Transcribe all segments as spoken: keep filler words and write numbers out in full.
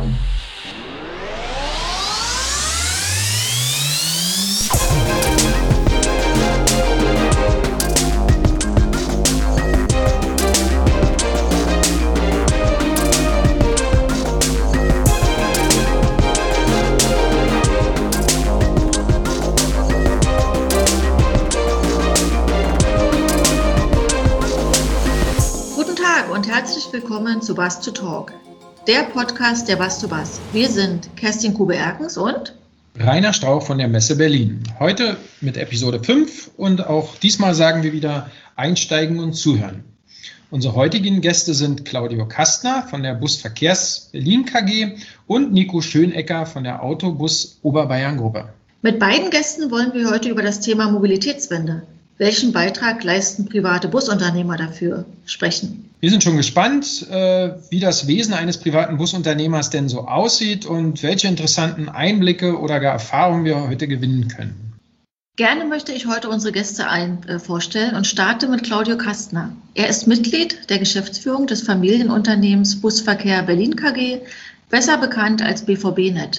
Und herzlich willkommen zu Bus to Talk, der Podcast der Bus to Bus. Wir sind Kerstin Kube-Erkens und Rainer Strauch von der Messe Berlin. Heute mit Episode fünf und auch diesmal sagen wir wieder einsteigen und zuhören. Unsere heutigen Gäste sind Claudio Kastner von der Busverkehrs Berlin K G und Nico Schönecker von der Autobus Oberbayern Gruppe. Mit beiden Gästen wollen wir heute über das Thema Mobilitätswende, welchen Beitrag leisten private Busunternehmer dafür, sprechen. Wir sind schon gespannt, wie das Wesen eines privaten Busunternehmers denn so aussieht und welche interessanten Einblicke oder gar Erfahrungen wir heute gewinnen können. Gerne möchte ich heute unsere Gäste ein, äh, vorstellen und starte mit Claudio Kastner. Er ist Mitglied der Geschäftsführung des Familienunternehmens Busverkehr Berlin K G, besser bekannt als B V B-Net.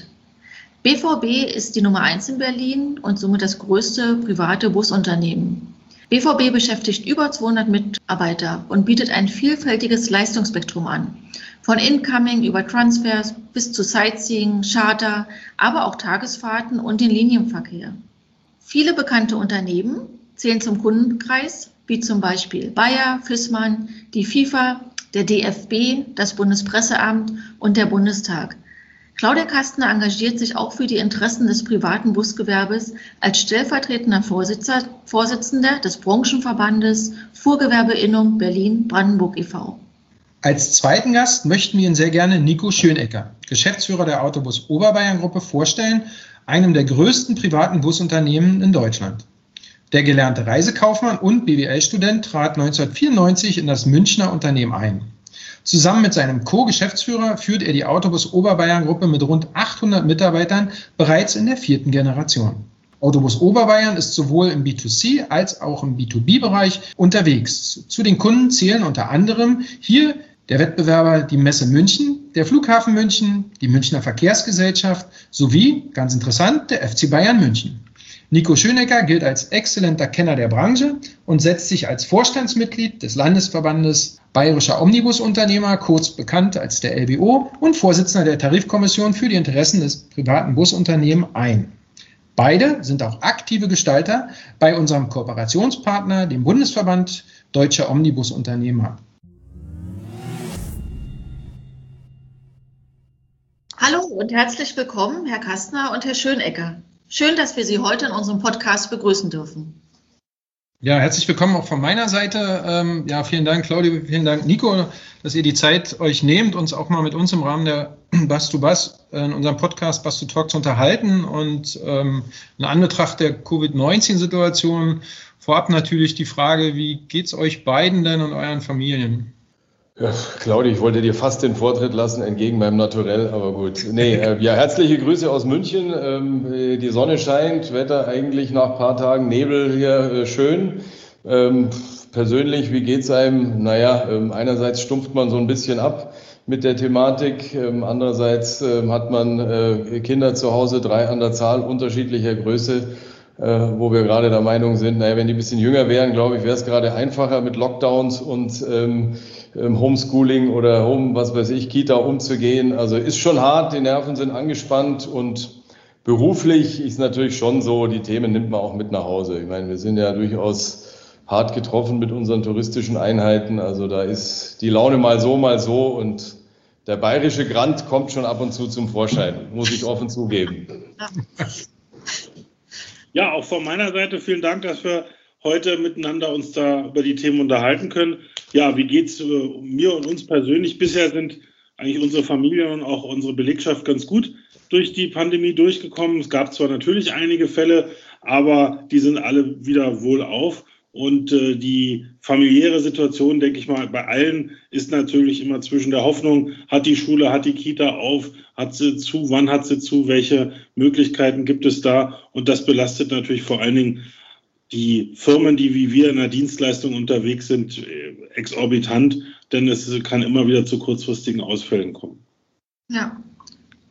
B V B ist die Nummer eins in Berlin und somit das größte private Busunternehmen. B V B beschäftigt über zweihundert Mitarbeiter und bietet ein vielfältiges Leistungsspektrum an. Von Incoming über Transfers bis zu Sightseeing, Charter, aber auch Tagesfahrten und den Linienverkehr. Viele bekannte Unternehmen zählen zum Kundenkreis, wie zum Beispiel Bayer, Fissmann, die FIFA, der D F B, das Bundespresseamt und der Bundestag. Claudio Kastner engagiert sich auch für die Interessen des privaten Busgewerbes als stellvertretender Vorsitzender des Branchenverbandes Fuhrgewerbeinnung Berlin-Brandenburg e V Als zweiten Gast möchten wir Ihnen sehr gerne Nico Schönecker, Geschäftsführer der Autobus Oberbayern Gruppe, vorstellen, einem der größten privaten Busunternehmen in Deutschland. Der gelernte Reisekaufmann und B W L-Student trat neunzehnhundertvierundneunzig in das Münchner Unternehmen ein. Zusammen mit seinem Co-Geschäftsführer führt er die Autobus Oberbayern Gruppe mit rund achthundert Mitarbeitern bereits in der vierten Generation. Autobus Oberbayern ist sowohl im B zwei C als auch im B zwei B-Bereich unterwegs. Zu den Kunden zählen unter anderem hier der Wettbewerber die Messe München, der Flughafen München, die Münchner Verkehrsgesellschaft sowie, ganz interessant, der F C Bayern München. Nico Schönecker gilt als exzellenter Kenner der Branche und setzt sich als Vorstandsmitglied des Landesverbandes Bayerischer Omnibusunternehmer, kurz bekannt als der L B O, und Vorsitzender der Tarifkommission für die Interessen des privaten Busunternehmens ein. Beide sind auch aktive Gestalter bei unserem Kooperationspartner, dem Bundesverband Deutscher Omnibusunternehmer. Hallo und herzlich willkommen, Herr Kastner und Herr Schönecker. Schön, dass wir Sie heute in unserem Podcast begrüßen dürfen. Ja, herzlich willkommen auch von meiner Seite. Ähm, ja, vielen Dank, Claudio, vielen Dank, Nico, dass ihr die Zeit euch nehmt, uns auch mal mit uns im Rahmen der Bus to Bus in unserem Podcast Bus to Talk zu unterhalten. Und ähm, in Anbetracht der Covid neunzehn Situation vorab natürlich die Frage, wie geht's euch beiden denn und euren Familien? Ja, Claudio, ich wollte dir fast den Vortritt lassen, entgegen meinem Naturell, aber gut. Nee, äh, ja, herzliche Grüße aus München. Ähm, die Sonne scheint, Wetter eigentlich nach ein paar Tagen Nebel hier äh, schön. Ähm, persönlich, wie geht's einem? Naja, ähm, einerseits stumpft man so ein bisschen ab mit der Thematik, ähm, andererseits ähm, hat man äh, Kinder zu Hause, drei an der Zahl, unterschiedlicher Größe. Äh, wo wir gerade der Meinung sind, naja, wenn die ein bisschen jünger wären, glaube ich, wäre es gerade einfacher mit Lockdowns und ähm, Homeschooling oder Home, was weiß ich, Kita umzugehen. Also ist schon hart, die Nerven sind angespannt und beruflich ist natürlich schon so, die Themen nimmt man auch mit nach Hause. Ich meine, wir sind ja durchaus hart getroffen mit unseren touristischen Einheiten. Also da ist die Laune mal so, mal so und der bayerische Grand kommt schon ab und zu zum Vorschein, muss ich offen zugeben. Ja, auch von meiner Seite vielen Dank, dass wir heute miteinander uns da über die Themen unterhalten können. Ja, wie geht's äh, mir und uns persönlich? Bisher sind eigentlich unsere Familien und auch unsere Belegschaft ganz gut durch die Pandemie durchgekommen. Es gab zwar natürlich einige Fälle, aber die sind alle wieder wohlauf. Und äh, die familiäre Situation, denke ich mal, bei allen ist natürlich immer zwischen der Hoffnung, hat die Schule, hat die Kita auf, hat sie zu, wann hat sie zu, welche Möglichkeiten gibt es da? Und das belastet natürlich vor allen Dingen die Firmen, die wie wir in der Dienstleistung unterwegs sind, exorbitant, denn es kann immer wieder zu kurzfristigen Ausfällen kommen. Ja,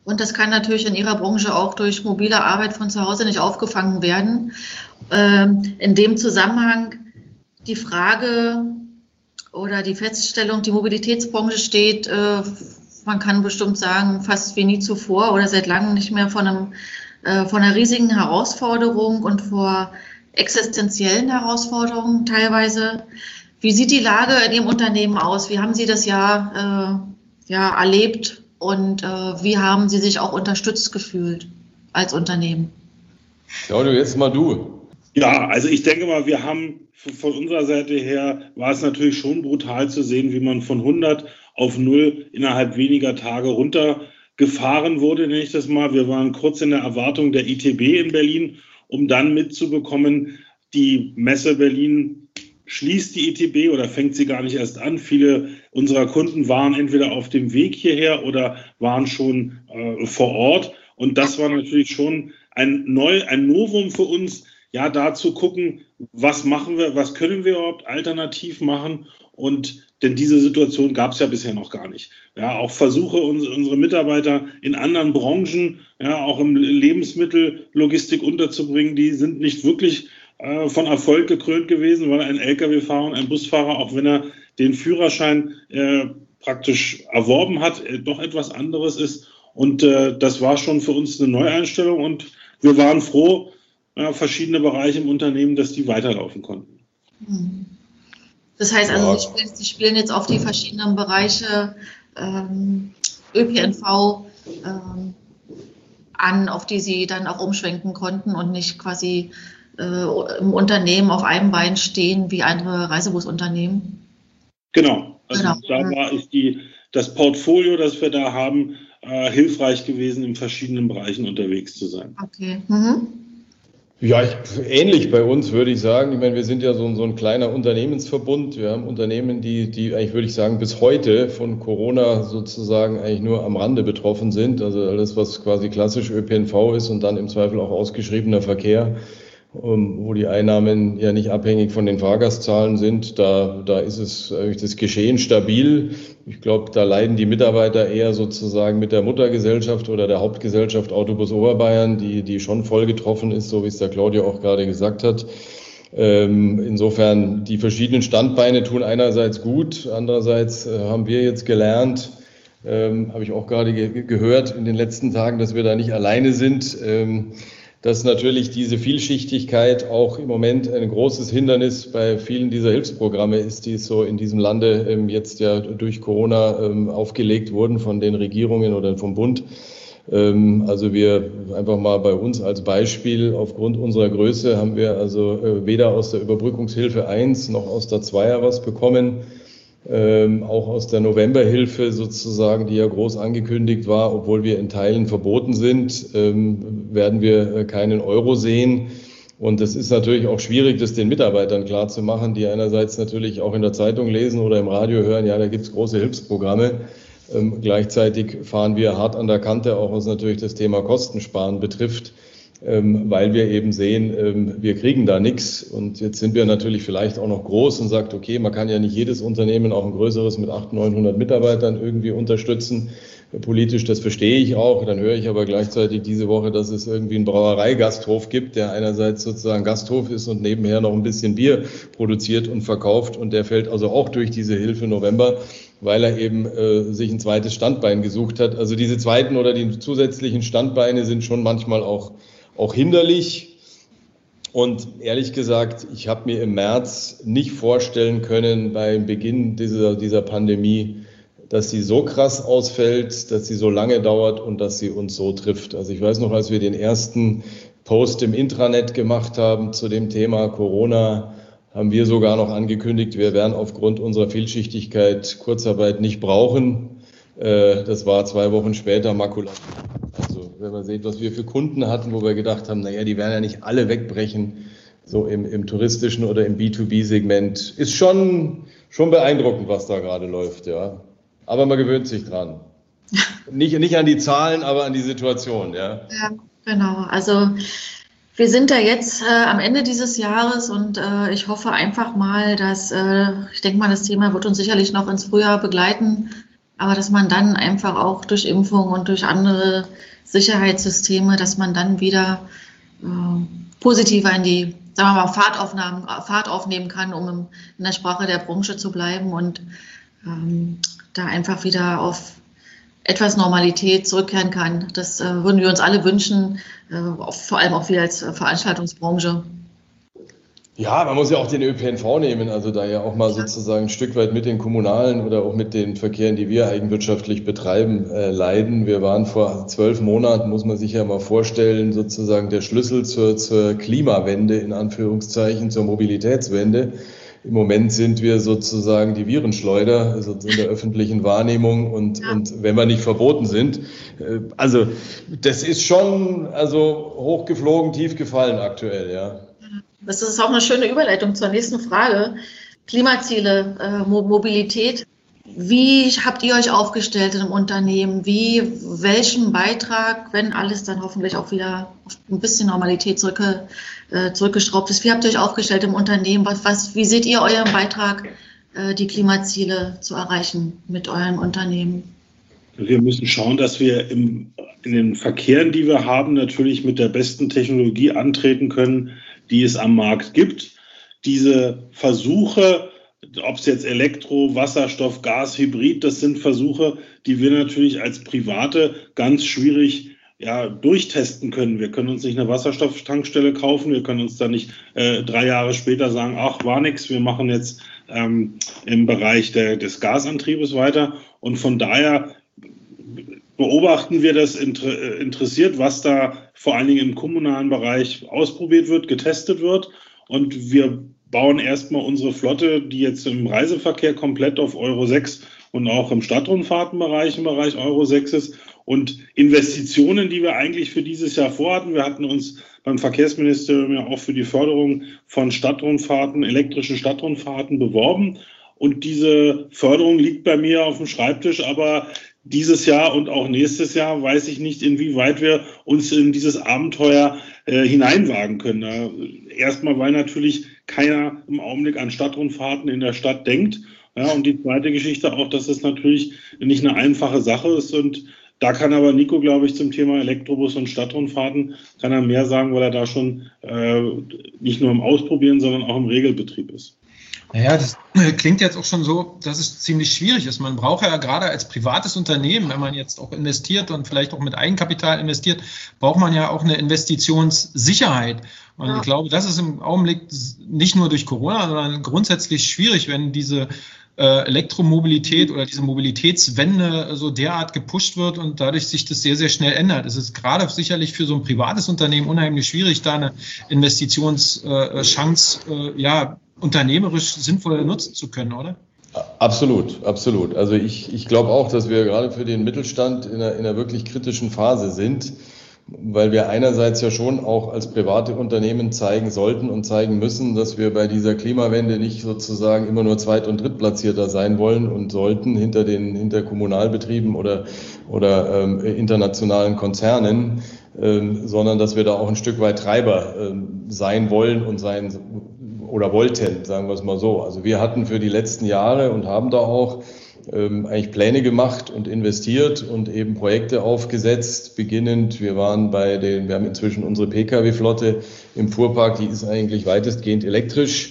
Und das kann natürlich in Ihrer Branche auch durch mobile Arbeit von zu Hause nicht aufgefangen werden. Ähm, in dem Zusammenhang die Frage oder die Feststellung, die Mobilitätsbranche steht, äh, man kann bestimmt sagen, fast wie nie zuvor oder seit langem nicht mehr vor, einem, äh, vor einer riesigen Herausforderung und vor existenziellen Herausforderungen teilweise. Wie sieht die Lage in Ihrem Unternehmen aus? Wie haben Sie das Jahr äh, ja, erlebt und äh, wie haben Sie sich auch unterstützt gefühlt als Unternehmen? Claudio, jetzt mal du. Ja, also ich denke mal, wir haben von unserer Seite her, war es natürlich schon brutal zu sehen, wie man von hundert auf null innerhalb weniger Tage runtergefahren wurde, nenne ich das mal. Wir waren kurz in der Erwartung der I T B in Berlin, um dann mitzubekommen, die Messe Berlin schließt die I T B oder fängt sie gar nicht erst an. Viele unserer Kunden waren entweder auf dem Weg hierher oder waren schon äh, vor Ort. Und das war natürlich schon ein, Neu-, ein Novum für uns, ja, da zu gucken, was machen wir, was können wir überhaupt alternativ machen. Und denn diese Situation gab es ja bisher noch gar nicht. Ja, auch Versuche, uns, unsere Mitarbeiter in anderen Branchen, ja, auch im Lebensmittellogistik unterzubringen, die sind nicht wirklich äh, von Erfolg gekrönt gewesen, weil ein L K W-Fahrer und ein Busfahrer, auch wenn er den Führerschein äh, praktisch erworben hat, äh, doch etwas anderes ist. Und äh, das war schon für uns eine Neueinstellung und wir waren froh, äh, verschiedene Bereiche im Unternehmen, dass die weiterlaufen konnten. Das heißt also, Sie spielen, Sie spielen jetzt auf die verschiedenen Bereiche ähm, Ö P N V ähm, an, auf die Sie dann auch umschwenken konnten und nicht quasi äh, im Unternehmen auf einem Bein stehen wie andere Reisebusunternehmen. Genau, also genau. da war ist die, das Portfolio, das wir da haben, äh, hilfreich gewesen, in verschiedenen Bereichen unterwegs zu sein. Okay. Mhm. Ja, ich, ähnlich bei uns würde ich sagen. Ich meine, wir sind ja so ein, so ein kleiner Unternehmensverbund. Wir haben Unternehmen, die, die eigentlich, würde ich sagen, bis heute von Corona sozusagen eigentlich nur am Rande betroffen sind. Also alles, was quasi klassisch Ö P N V ist und dann im Zweifel auch ausgeschriebener Verkehr, um, wo die Einnahmen ja nicht abhängig von den Fahrgastzahlen sind. Da, da ist es eigentlich das Geschehen stabil. Ich glaube, da leiden die Mitarbeiter eher sozusagen mit der Muttergesellschaft oder der Hauptgesellschaft Autobus Oberbayern, die, die schon voll getroffen ist, so wie es der Claudio auch gerade gesagt hat. Ähm, insofern, die verschiedenen Standbeine tun einerseits gut, andererseits äh, haben wir jetzt gelernt, ähm, habe ich auch gerade ge- gehört in den letzten Tagen, dass wir da nicht alleine sind. Ähm, dass natürlich diese Vielschichtigkeit auch im Moment ein großes Hindernis bei vielen dieser Hilfsprogramme ist, die so in diesem Lande ähm, jetzt ja durch Corona ähm, aufgelegt wurden von den Regierungen oder vom Bund. Ähm, also wir einfach mal bei uns als Beispiel, aufgrund unserer Größe haben wir also äh, weder aus der Überbrückungshilfe eins noch aus der Zweier was bekommen. Ähm, auch aus der Novemberhilfe sozusagen, die ja groß angekündigt war, obwohl wir in Teilen verboten sind, ähm, werden wir äh, keinen Euro sehen. Und das ist natürlich auch schwierig, das den Mitarbeitern klarzumachen, die einerseits natürlich auch in der Zeitung lesen oder im Radio hören, ja, da gibt es große Hilfsprogramme. Ähm, gleichzeitig fahren wir hart an der Kante, auch was natürlich das Thema Kostensparen betrifft. Ähm, weil wir eben sehen, ähm, wir kriegen da nichts. Und jetzt sind wir natürlich vielleicht auch noch groß und sagt, okay, man kann ja nicht jedes Unternehmen, auch ein größeres mit achthundert, neunhundert Mitarbeitern irgendwie unterstützen. Politisch, das verstehe ich auch. Dann höre ich aber gleichzeitig diese Woche, dass es irgendwie einen Brauereigasthof gibt, der einerseits sozusagen Gasthof ist und nebenher noch ein bisschen Bier produziert und verkauft. Und der fällt also auch durch diese Hilfe November, weil er eben äh, sich ein zweites Standbein gesucht hat. Also diese zweiten oder die zusätzlichen Standbeine sind schon manchmal auch auch hinderlich. Und ehrlich gesagt, ich habe mir im März nicht vorstellen können, beim Beginn dieser, dieser Pandemie, dass sie so krass ausfällt, dass sie so lange dauert und dass sie uns so trifft. Also ich weiß noch, als wir den ersten Post im Intranet gemacht haben zu dem Thema Corona, haben wir sogar noch angekündigt, wir werden aufgrund unserer Vielschichtigkeit Kurzarbeit nicht brauchen. Das war zwei Wochen später Makulatur. Also wenn man sieht, was wir für Kunden hatten, wo wir gedacht haben, naja, die werden ja nicht alle wegbrechen, so im, im touristischen oder im B zwei B-Segment, ist schon, schon beeindruckend, was da gerade läuft, ja. Aber man gewöhnt sich dran. Nicht, nicht an die Zahlen, aber an die Situation, ja. Ja, genau. Also wir sind da jetzt äh, am Ende dieses Jahres und äh, ich hoffe einfach mal, dass, äh, ich denke mal, das Thema wird uns sicherlich noch ins Frühjahr begleiten, aber dass man dann einfach auch durch Impfung und durch andere Sicherheitssysteme, dass man dann wieder äh, positiver in die, sagen wir mal, Fahrtaufnahmen, Fahrt aufnehmen kann, um im, in der Sprache der Branche zu bleiben und ähm, da einfach wieder auf etwas Normalität zurückkehren kann. Das äh, würden wir uns alle wünschen, äh, vor allem auch wir als äh, Veranstaltungsbranche. Ja, man muss ja auch den Ö P N V nehmen, also da ja auch mal sozusagen ein Stück weit mit den kommunalen oder auch mit den Verkehren, die wir eigenwirtschaftlich betreiben, äh, leiden. Wir waren vor zwölf Monaten, muss man sich ja mal vorstellen, sozusagen der Schlüssel zur, zur Klimawende, in Anführungszeichen, zur Mobilitätswende. Im Moment sind wir sozusagen die Virenschleuder, also in der öffentlichen Wahrnehmung und, ja. und wenn wir nicht verboten sind. Äh, also das ist schon also hochgeflogen, tief gefallen aktuell, ja. Das ist auch eine schöne Überleitung zur nächsten Frage. Klimaziele, äh, Mobilität. Wie habt ihr euch aufgestellt im Unternehmen? Wie, welchen Beitrag, wenn alles dann hoffentlich auch wieder auf ein bisschen Normalität zurückge, äh, zurückgeschraubt ist, wie habt ihr euch aufgestellt im Unternehmen? Was, was, wie seht ihr euren Beitrag, äh, die Klimaziele zu erreichen mit eurem Unternehmen? Wir müssen schauen, dass wir im, in den Verkehren, die wir haben, natürlich mit der besten Technologie antreten können, die es am Markt gibt. Diese Versuche, ob es jetzt Elektro, Wasserstoff, Gas, Hybrid, das sind Versuche, die wir natürlich als Private ganz schwierig ja, durchtesten können. Wir können uns nicht eine Wasserstofftankstelle kaufen, wir können uns da nicht äh, drei Jahre später sagen, ach, war nix, wir machen jetzt ähm, im Bereich der, des Gasantriebes weiter. Und von daher beobachten wir das inter, interessiert, was da vor allen Dingen im kommunalen Bereich ausprobiert wird, getestet wird. Und wir bauen erstmal unsere Flotte, die jetzt im Reiseverkehr komplett auf Euro sechs und auch im Stadtrundfahrtenbereich im Bereich Euro sechs ist. Und Investitionen, die wir eigentlich für dieses Jahr vorhatten, wir hatten uns beim Verkehrsministerium ja auch für die Förderung von Stadtrundfahrten, elektrischen Stadtrundfahrten beworben. Und diese Förderung liegt bei mir auf dem Schreibtisch, aber dieses Jahr und auch nächstes Jahr weiß ich nicht, inwieweit wir uns in dieses Abenteuer äh, hineinwagen können. Da, erstmal, weil natürlich keiner im Augenblick an Stadtrundfahrten in der Stadt denkt. Ja, und die zweite Geschichte auch, dass es natürlich nicht eine einfache Sache ist. Und da kann aber Nico, glaube ich, zum Thema Elektrobus und Stadtrundfahrten kann er mehr sagen, weil er da schon äh, nicht nur im Ausprobieren, sondern auch im Regelbetrieb ist. Naja, das klingt jetzt auch schon so, dass es ziemlich schwierig ist. Man braucht ja gerade als privates Unternehmen, wenn man jetzt auch investiert und vielleicht auch mit Eigenkapital investiert, braucht man ja auch eine Investitionssicherheit. Und ja. ich glaube, das ist im Augenblick nicht nur durch Corona, sondern grundsätzlich schwierig, wenn diese äh, Elektromobilität oder diese Mobilitätswende so derart gepusht wird und dadurch sich das sehr, sehr schnell ändert. Es ist gerade sicherlich für so ein privates Unternehmen unheimlich schwierig, da eine Investitionschance äh, ja, unternehmerisch sinnvoll nutzen zu können, oder? Absolut, absolut. Also ich, ich glaube auch, dass wir gerade für den Mittelstand in einer, in einer wirklich kritischen Phase sind, weil wir einerseits ja schon auch als private Unternehmen zeigen sollten und zeigen müssen, dass wir bei dieser Klimawende nicht sozusagen immer nur Zweit- und Drittplatzierter sein wollen und sollten hinter den hinter Kommunalbetrieben oder, oder ähm, internationalen Konzernen, ähm, sondern dass wir da auch ein Stück weit Treiber ähm, sein wollen und sein oder wollten, sagen wir es mal so. Also wir hatten für die letzten Jahre und haben da auch ähm, eigentlich Pläne gemacht und investiert und eben Projekte aufgesetzt, beginnend. Wir waren bei den, wir haben inzwischen unsere Pkw-Flotte im Fuhrpark, die ist eigentlich weitestgehend elektrisch,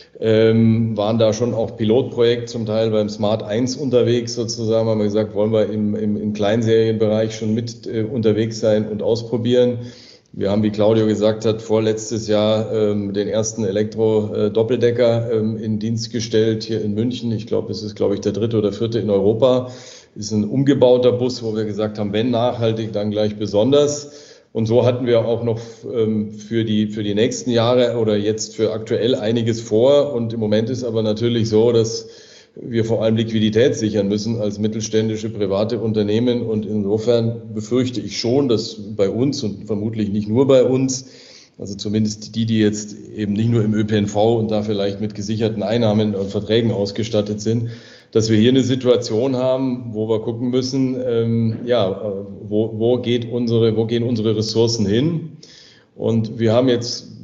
ähm, waren da schon auch Pilotprojekt zum Teil beim Smart eins unterwegs sozusagen, haben wir gesagt, wollen wir im, im, im Kleinserienbereich schon mit äh, unterwegs sein und ausprobieren. Wir haben, wie Claudio gesagt hat, vorletztes Jahr ähm, den ersten Elektro-Doppeldecker ähm, in Dienst gestellt hier in München. Ich glaube, es ist, glaube ich, der dritte oder vierte in Europa. Ist ein umgebauter Bus, wo wir gesagt haben, wenn nachhaltig, dann gleich besonders. Und so hatten wir auch noch ähm, für die, für die nächsten Jahre oder jetzt für aktuell einiges vor. Und im Moment ist aber natürlich so, dass wir vor allem Liquidität sichern müssen als mittelständische private Unternehmen. Und insofern befürchte ich schon, dass bei uns und vermutlich nicht nur bei uns, also zumindest die, die jetzt eben nicht nur im Ö P N V und da vielleicht mit gesicherten Einnahmen und Verträgen ausgestattet sind, dass wir hier eine Situation haben, wo wir gucken müssen, ähm, ja, wo, wo geht unsere, wo gehen unsere Ressourcen hin? Und wir haben jetzt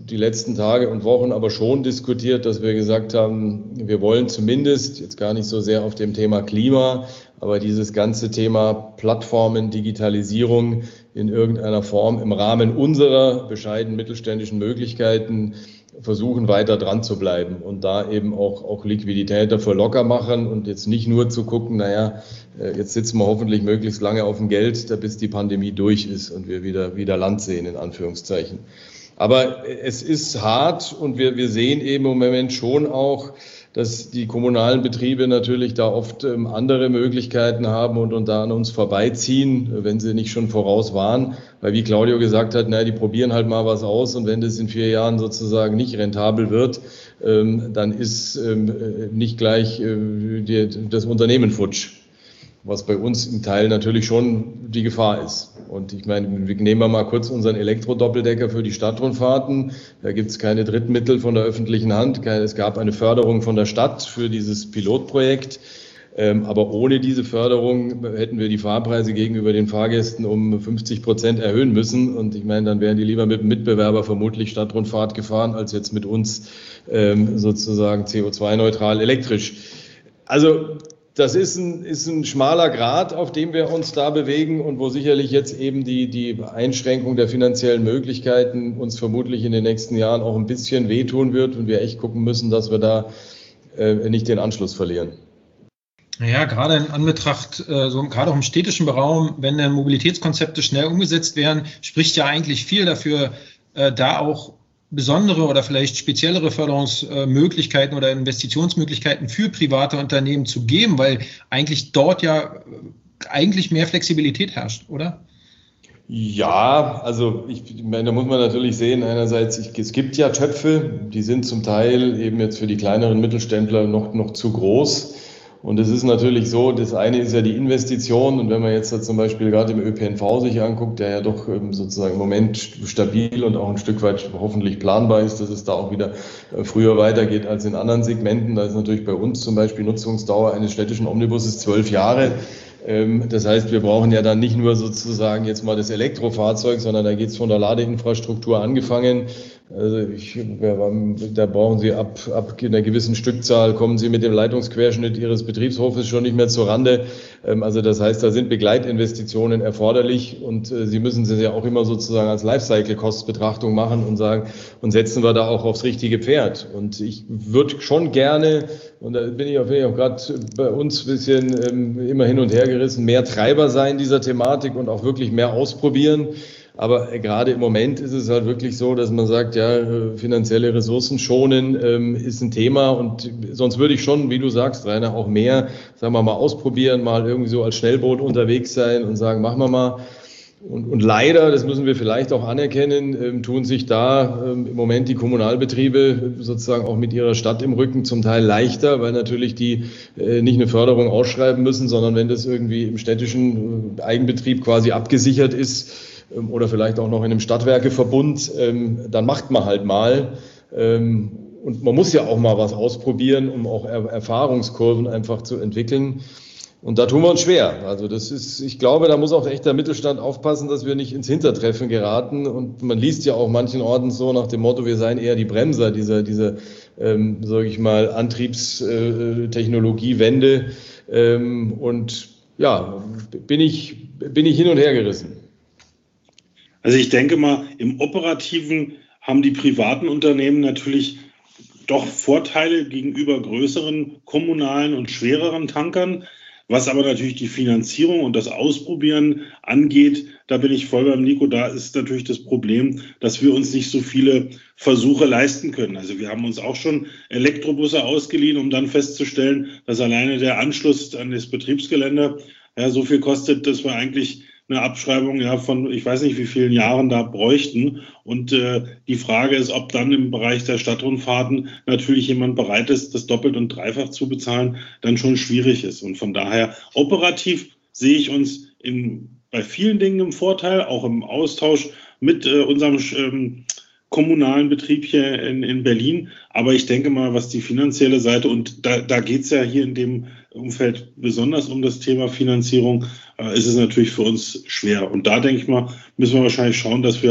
die letzten Tage und Wochen aber schon diskutiert, dass wir gesagt haben, wir wollen zumindest, jetzt gar nicht so sehr auf dem Thema Klima, aber dieses ganze Thema Plattformen, Digitalisierung in irgendeiner Form im Rahmen unserer bescheidenen mittelständischen Möglichkeiten versuchen, weiter dran zu bleiben und da eben auch, auch Liquidität dafür locker machen und jetzt nicht nur zu gucken, naja, jetzt sitzen wir hoffentlich möglichst lange auf dem Geld, bis die Pandemie durch ist und wir wieder, wieder Land sehen, in Anführungszeichen. Aber es ist hart und wir, wir sehen eben im Moment schon auch, dass die kommunalen Betriebe natürlich da oft ähm, andere Möglichkeiten haben und, und da an uns vorbeiziehen, wenn sie nicht schon voraus waren. Weil wie Claudio gesagt hat, na, die probieren halt mal was aus und wenn das in vier Jahren sozusagen nicht rentabel wird, ähm, dann ist ähm, nicht gleich äh, die, das Unternehmen futsch. Was bei uns im Teil natürlich schon die Gefahr ist. Und ich meine, nehmen wir mal kurz unseren Elektrodoppeldecker für die Stadtrundfahrten. Da gibt es keine Drittmittel von der öffentlichen Hand. Es gab eine Förderung von der Stadt für dieses Pilotprojekt. Aber ohne diese Förderung hätten wir die Fahrpreise gegenüber den Fahrgästen um fünfzig Prozent erhöhen müssen. Und ich meine, dann wären die lieber mit dem Mitbewerber vermutlich Stadtrundfahrt gefahren, als jetzt mit uns sozusagen C O zwei neutral elektrisch. Also das ist ein, ist ein schmaler Grat, auf dem wir uns da bewegen und wo sicherlich jetzt eben die, die Einschränkung der finanziellen Möglichkeiten uns vermutlich in den nächsten Jahren auch ein bisschen wehtun wird und wir echt gucken müssen, dass wir da äh, nicht den Anschluss verlieren. Naja, gerade in Anbetracht, äh, so gerade auch im städtischen Raum, wenn dann Mobilitätskonzepte schnell umgesetzt werden, spricht ja eigentlich viel dafür, äh, da auch besondere oder vielleicht speziellere Förderungsmöglichkeiten oder Investitionsmöglichkeiten für private Unternehmen zu geben, weil eigentlich dort ja eigentlich mehr Flexibilität herrscht, oder? Ja, also ich meine, da muss man natürlich sehen, einerseits, ich, es gibt ja Töpfe, die sind zum Teil eben jetzt für die kleineren Mittelständler noch, noch zu groß. Und es ist natürlich so, das eine ist ja die Investition und wenn man jetzt zum Beispiel gerade im Ö P N V sich anguckt, der ja doch sozusagen im Moment stabil und auch ein Stück weit hoffentlich planbar ist, dass es da auch wieder früher weitergeht als in anderen Segmenten. Da ist natürlich bei uns zum Beispiel Nutzungsdauer eines städtischen Omnibuses zwölf Jahre. Das heißt, wir brauchen ja dann nicht nur sozusagen jetzt mal das Elektrofahrzeug, sondern da geht es von der Ladeinfrastruktur angefangen. Also ich, da brauchen Sie ab, ab einer gewissen Stückzahl, kommen Sie mit dem Leitungsquerschnitt Ihres Betriebshofes schon nicht mehr zur Rande. Also das heißt, da sind Begleitinvestitionen erforderlich und Sie müssen sie ja auch immer sozusagen als Lifecycle-Kostenbetrachtung machen und sagen, und setzen wir da auch aufs richtige Pferd. Und ich würde schon gerne, und da bin ich auch, auch gerade bei uns ein bisschen ähm, immer hin und her gerissen, mehr Treiber sein dieser Thematik und auch wirklich mehr ausprobieren. Aber gerade im Moment ist es halt wirklich so, dass man sagt, ja, finanzielle Ressourcen schonen ähm, ist ein Thema und sonst würde ich schon, wie du sagst, Rainer, auch mehr, sagen wir mal, ausprobieren, mal irgendwie so als Schnellboot unterwegs sein und sagen, machen wir mal. Und, und leider, das müssen wir vielleicht auch anerkennen, ähm, tun sich da ähm, im Moment die Kommunalbetriebe sozusagen auch mit ihrer Stadt im Rücken zum Teil leichter, weil natürlich die äh, nicht eine Förderung ausschreiben müssen, sondern wenn das irgendwie im städtischen äh, Eigenbetrieb quasi abgesichert ist, oder vielleicht auch noch in einem Stadtwerkeverbund, ähm, dann macht man halt mal. Ähm, und man muss ja auch mal was ausprobieren, um auch er- Erfahrungskurven einfach zu entwickeln. Und da tun wir uns schwer. Also das ist, ich glaube, da muss auch echt der Mittelstand aufpassen, dass wir nicht ins Hintertreffen geraten. Und man liest ja auch manchen Orten so nach dem Motto, wir seien eher die Bremser dieser, dieser ähm, sage ich mal, Antriebstechnologiewende. Ähm, und ja, bin ich, bin ich hin und her gerissen. Also ich denke mal, im Operativen haben die privaten Unternehmen natürlich doch Vorteile gegenüber größeren kommunalen und schwereren Tankern. Was aber natürlich die Finanzierung und das Ausprobieren angeht, da bin ich voll beim Nico, da ist natürlich das Problem, dass wir uns nicht so viele Versuche leisten können. Also wir haben uns auch schon Elektrobusse ausgeliehen, um dann festzustellen, dass alleine der Anschluss an das Betriebsgelände ja, so viel kostet, dass wir eigentlich eine Abschreibung ja von, ich weiß nicht wie vielen Jahren da bräuchten. Und äh, die Frage ist, ob dann im Bereich der Stadtrundfahrten natürlich jemand bereit ist, das doppelt und dreifach zu bezahlen, dann schon schwierig ist. Und von daher operativ sehe ich uns in, bei vielen Dingen im Vorteil, auch im Austausch mit äh, unserem ähm, kommunalen Betrieb hier in, in Berlin. Aber ich denke mal, was die finanzielle Seite, und da, da geht es ja hier in dem Umfeld besonders um das Thema Finanzierung, äh, ist es natürlich für uns schwer. Und da denke ich mal, müssen wir wahrscheinlich schauen, dass wir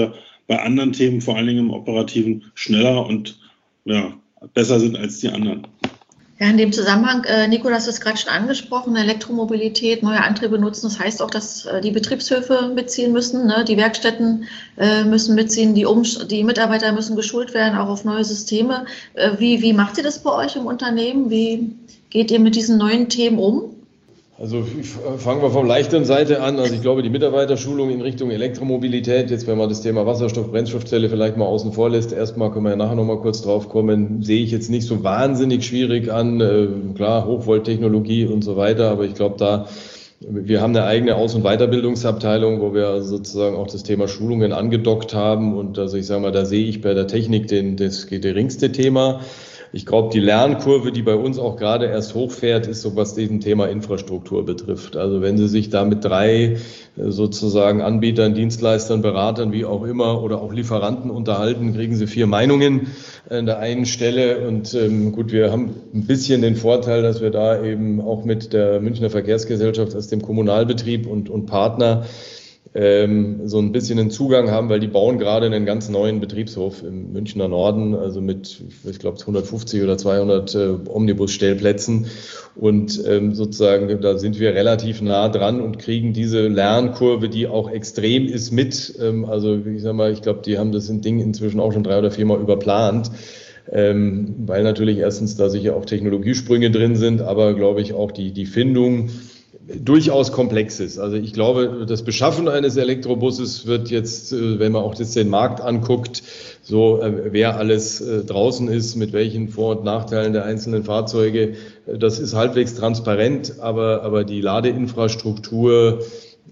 bei anderen Themen, vor allen Dingen im Operativen, schneller und ja, besser sind als die anderen. Ja, in dem Zusammenhang, äh, Nico, das ist gerade schon angesprochen, Elektromobilität, neue Antriebe nutzen. Das heißt auch, dass äh, die Betriebshöfe mitziehen müssen, ne? Die Werkstätten äh, müssen mitziehen, die, um die Mitarbeiter müssen geschult werden, auch auf neue Systeme. Äh, wie, wie macht ihr das bei euch im Unternehmen? Wie geht ihr mit diesen neuen Themen um? Also fangen wir vom leichteren Seite an. Also ich glaube, die Mitarbeiterschulung in Richtung Elektromobilität, jetzt wenn man das Thema Wasserstoff, Brennstoffzelle vielleicht mal außen vor lässt, erstmal können wir ja nachher nochmal kurz drauf kommen, sehe ich jetzt nicht so wahnsinnig schwierig an. Äh, klar, Hochvolttechnologie und so weiter, aber ich glaube da, wir haben eine eigene Aus- und Weiterbildungsabteilung, wo wir sozusagen auch das Thema Schulungen angedockt haben und also ich sage mal, da sehe ich bei der Technik den, das geringste Thema. Ich glaube, die Lernkurve, die bei uns auch gerade erst hochfährt, ist so, was diesen Thema Infrastruktur betrifft. Also wenn Sie sich da mit drei sozusagen Anbietern, Dienstleistern, Beratern, wie auch immer, oder auch Lieferanten unterhalten, kriegen Sie vier Meinungen an der einen Stelle. Und ähm, gut, wir haben ein bisschen den Vorteil, dass wir da eben auch mit der Münchner Verkehrsgesellschaft als dem Kommunalbetrieb und, und Partner Ähm, so ein bisschen einen Zugang haben, weil die bauen gerade einen ganz neuen Betriebshof im Münchner Norden, also mit, ich glaube, hundertfünfzig oder zweihundert äh, Omnibusstellplätzen und ähm, sozusagen, da sind wir relativ nah dran und kriegen diese Lernkurve, die auch extrem ist, mit. Ähm, also ich sag mal, ich glaube, die haben das Ding inzwischen auch schon drei oder viermal überplant. Ähm, weil natürlich erstens da sicher auch Technologiesprünge drin sind, aber glaube ich auch die, die Findung durchaus komplex ist. Also ich glaube, das Beschaffen eines Elektrobusses wird jetzt, wenn man auch das den Markt anguckt, so wer alles draußen ist, mit welchen Vor- und Nachteilen der einzelnen Fahrzeuge, das ist halbwegs transparent, aber, aber die Ladeinfrastruktur,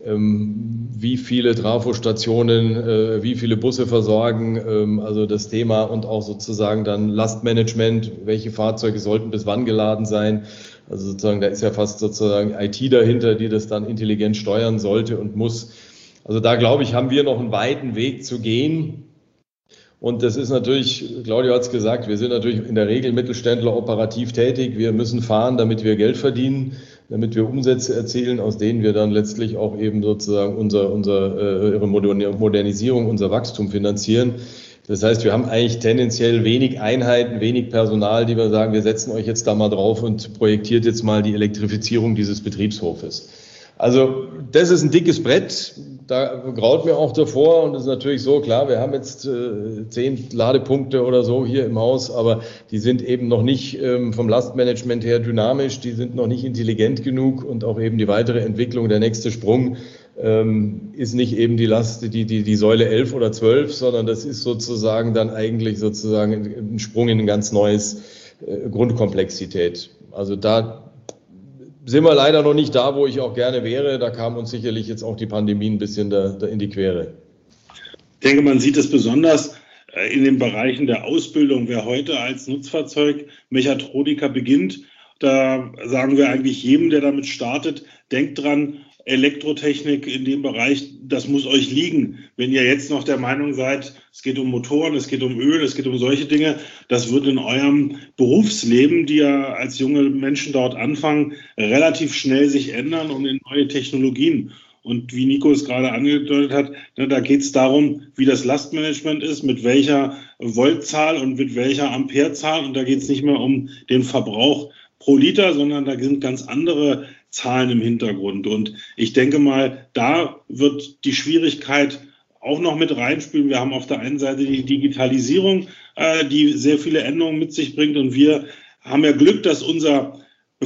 wie viele Trafostationen, wie viele Busse versorgen, also das Thema und auch sozusagen dann Lastmanagement, welche Fahrzeuge sollten bis wann geladen sein. Also sozusagen, da ist ja fast sozusagen I T dahinter, die das dann intelligent steuern sollte und muss. Also da glaube ich, haben wir noch einen weiten Weg zu gehen. Und das ist natürlich, Claudio hat es gesagt, wir sind natürlich in der Regel Mittelständler operativ tätig. Wir müssen fahren, damit wir Geld verdienen, damit wir Umsätze erzielen, aus denen wir dann letztlich auch eben sozusagen unser, unser, ihre Modernisierung, unser Wachstum finanzieren. Das heißt, wir haben eigentlich tendenziell wenig Einheiten, wenig Personal, die wir sagen, wir setzen euch jetzt da mal drauf und projektiert jetzt mal die Elektrifizierung dieses Betriebshofes. Also das ist ein dickes Brett, da graut mir auch davor und es ist natürlich so, klar, wir haben jetzt äh, zehn Ladepunkte oder so hier im Haus, aber die sind eben noch nicht ähm, vom Lastmanagement her dynamisch, die sind noch nicht intelligent genug und auch eben die weitere Entwicklung, der nächste Sprung ähm, ist nicht eben die Last, die, die, die Säule elf oder zwölf, sondern das ist sozusagen dann eigentlich sozusagen ein Sprung in ein ganz neues äh, Grundkomplexität. Also da sind wir leider noch nicht da, wo ich auch gerne wäre. Da kam uns sicherlich jetzt auch die Pandemie ein bisschen da, da in die Quere. Ich denke, man sieht es besonders in den Bereichen der Ausbildung. Wer heute als Nutzfahrzeugmechatroniker beginnt, da sagen wir eigentlich jedem, der damit startet, denkt dran, Elektrotechnik in dem Bereich, das muss euch liegen. Wenn ihr jetzt noch der Meinung seid, es geht um Motoren, es geht um Öl, es geht um solche Dinge, das wird in eurem Berufsleben, die ja als junge Menschen dort anfangen, relativ schnell sich ändern und in neue Technologien. Und wie Nico es gerade angedeutet hat, ne, da geht es darum, wie das Lastmanagement ist, mit welcher Voltzahl und mit welcher Amperezahl. Und da geht es nicht mehr um den Verbrauch pro Liter, sondern da sind ganz andere Zahlen im Hintergrund. Und ich denke mal, da wird die Schwierigkeit auch noch mit reinspielen. Wir haben auf der einen Seite die Digitalisierung, äh, die sehr viele Änderungen mit sich bringt. Und wir haben ja Glück, dass unser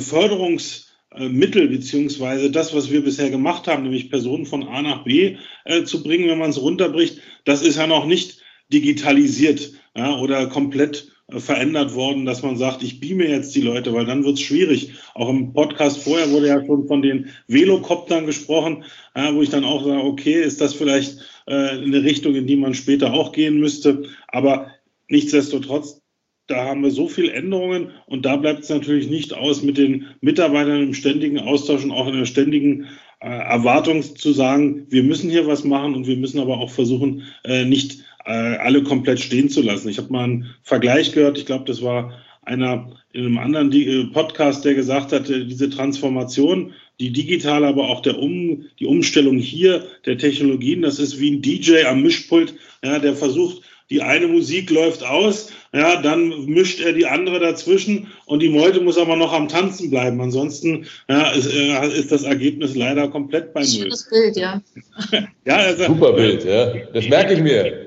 Beförderungsmittel beziehungsweise das, was wir bisher gemacht haben, nämlich Personen von A nach B äh, zu bringen, wenn man es runterbricht, das ist ja noch nicht digitalisiert, ja, oder komplett verändert worden, dass man sagt, ich beame jetzt die Leute, weil dann wird es schwierig. Auch im Podcast vorher wurde ja schon von den Velocoptern gesprochen, äh, wo ich dann auch sage, okay, ist das vielleicht äh, eine Richtung, in die man später auch gehen müsste. Aber nichtsdestotrotz, da haben wir so viele Änderungen und da bleibt es natürlich nicht aus, mit den Mitarbeitern im ständigen Austausch und auch in der ständigen äh, Erwartung zu sagen, wir müssen hier was machen und wir müssen aber auch versuchen, äh, nicht alle komplett stehen zu lassen. Ich habe mal einen Vergleich gehört, ich glaube, das war einer in einem anderen Podcast, der gesagt hat, diese Transformation, die digitale, aber auch der um, die Umstellung hier der Technologien, das ist wie ein D J am Mischpult, ja, der versucht, die eine Musik läuft aus, ja, dann mischt er die andere dazwischen und die Meute muss aber noch am Tanzen bleiben. Ansonsten ja, ist, äh, ist das Ergebnis leider komplett bei Null. Schönes Bild, ja. Ja, also, super Bild, ja. Das merke ich mir.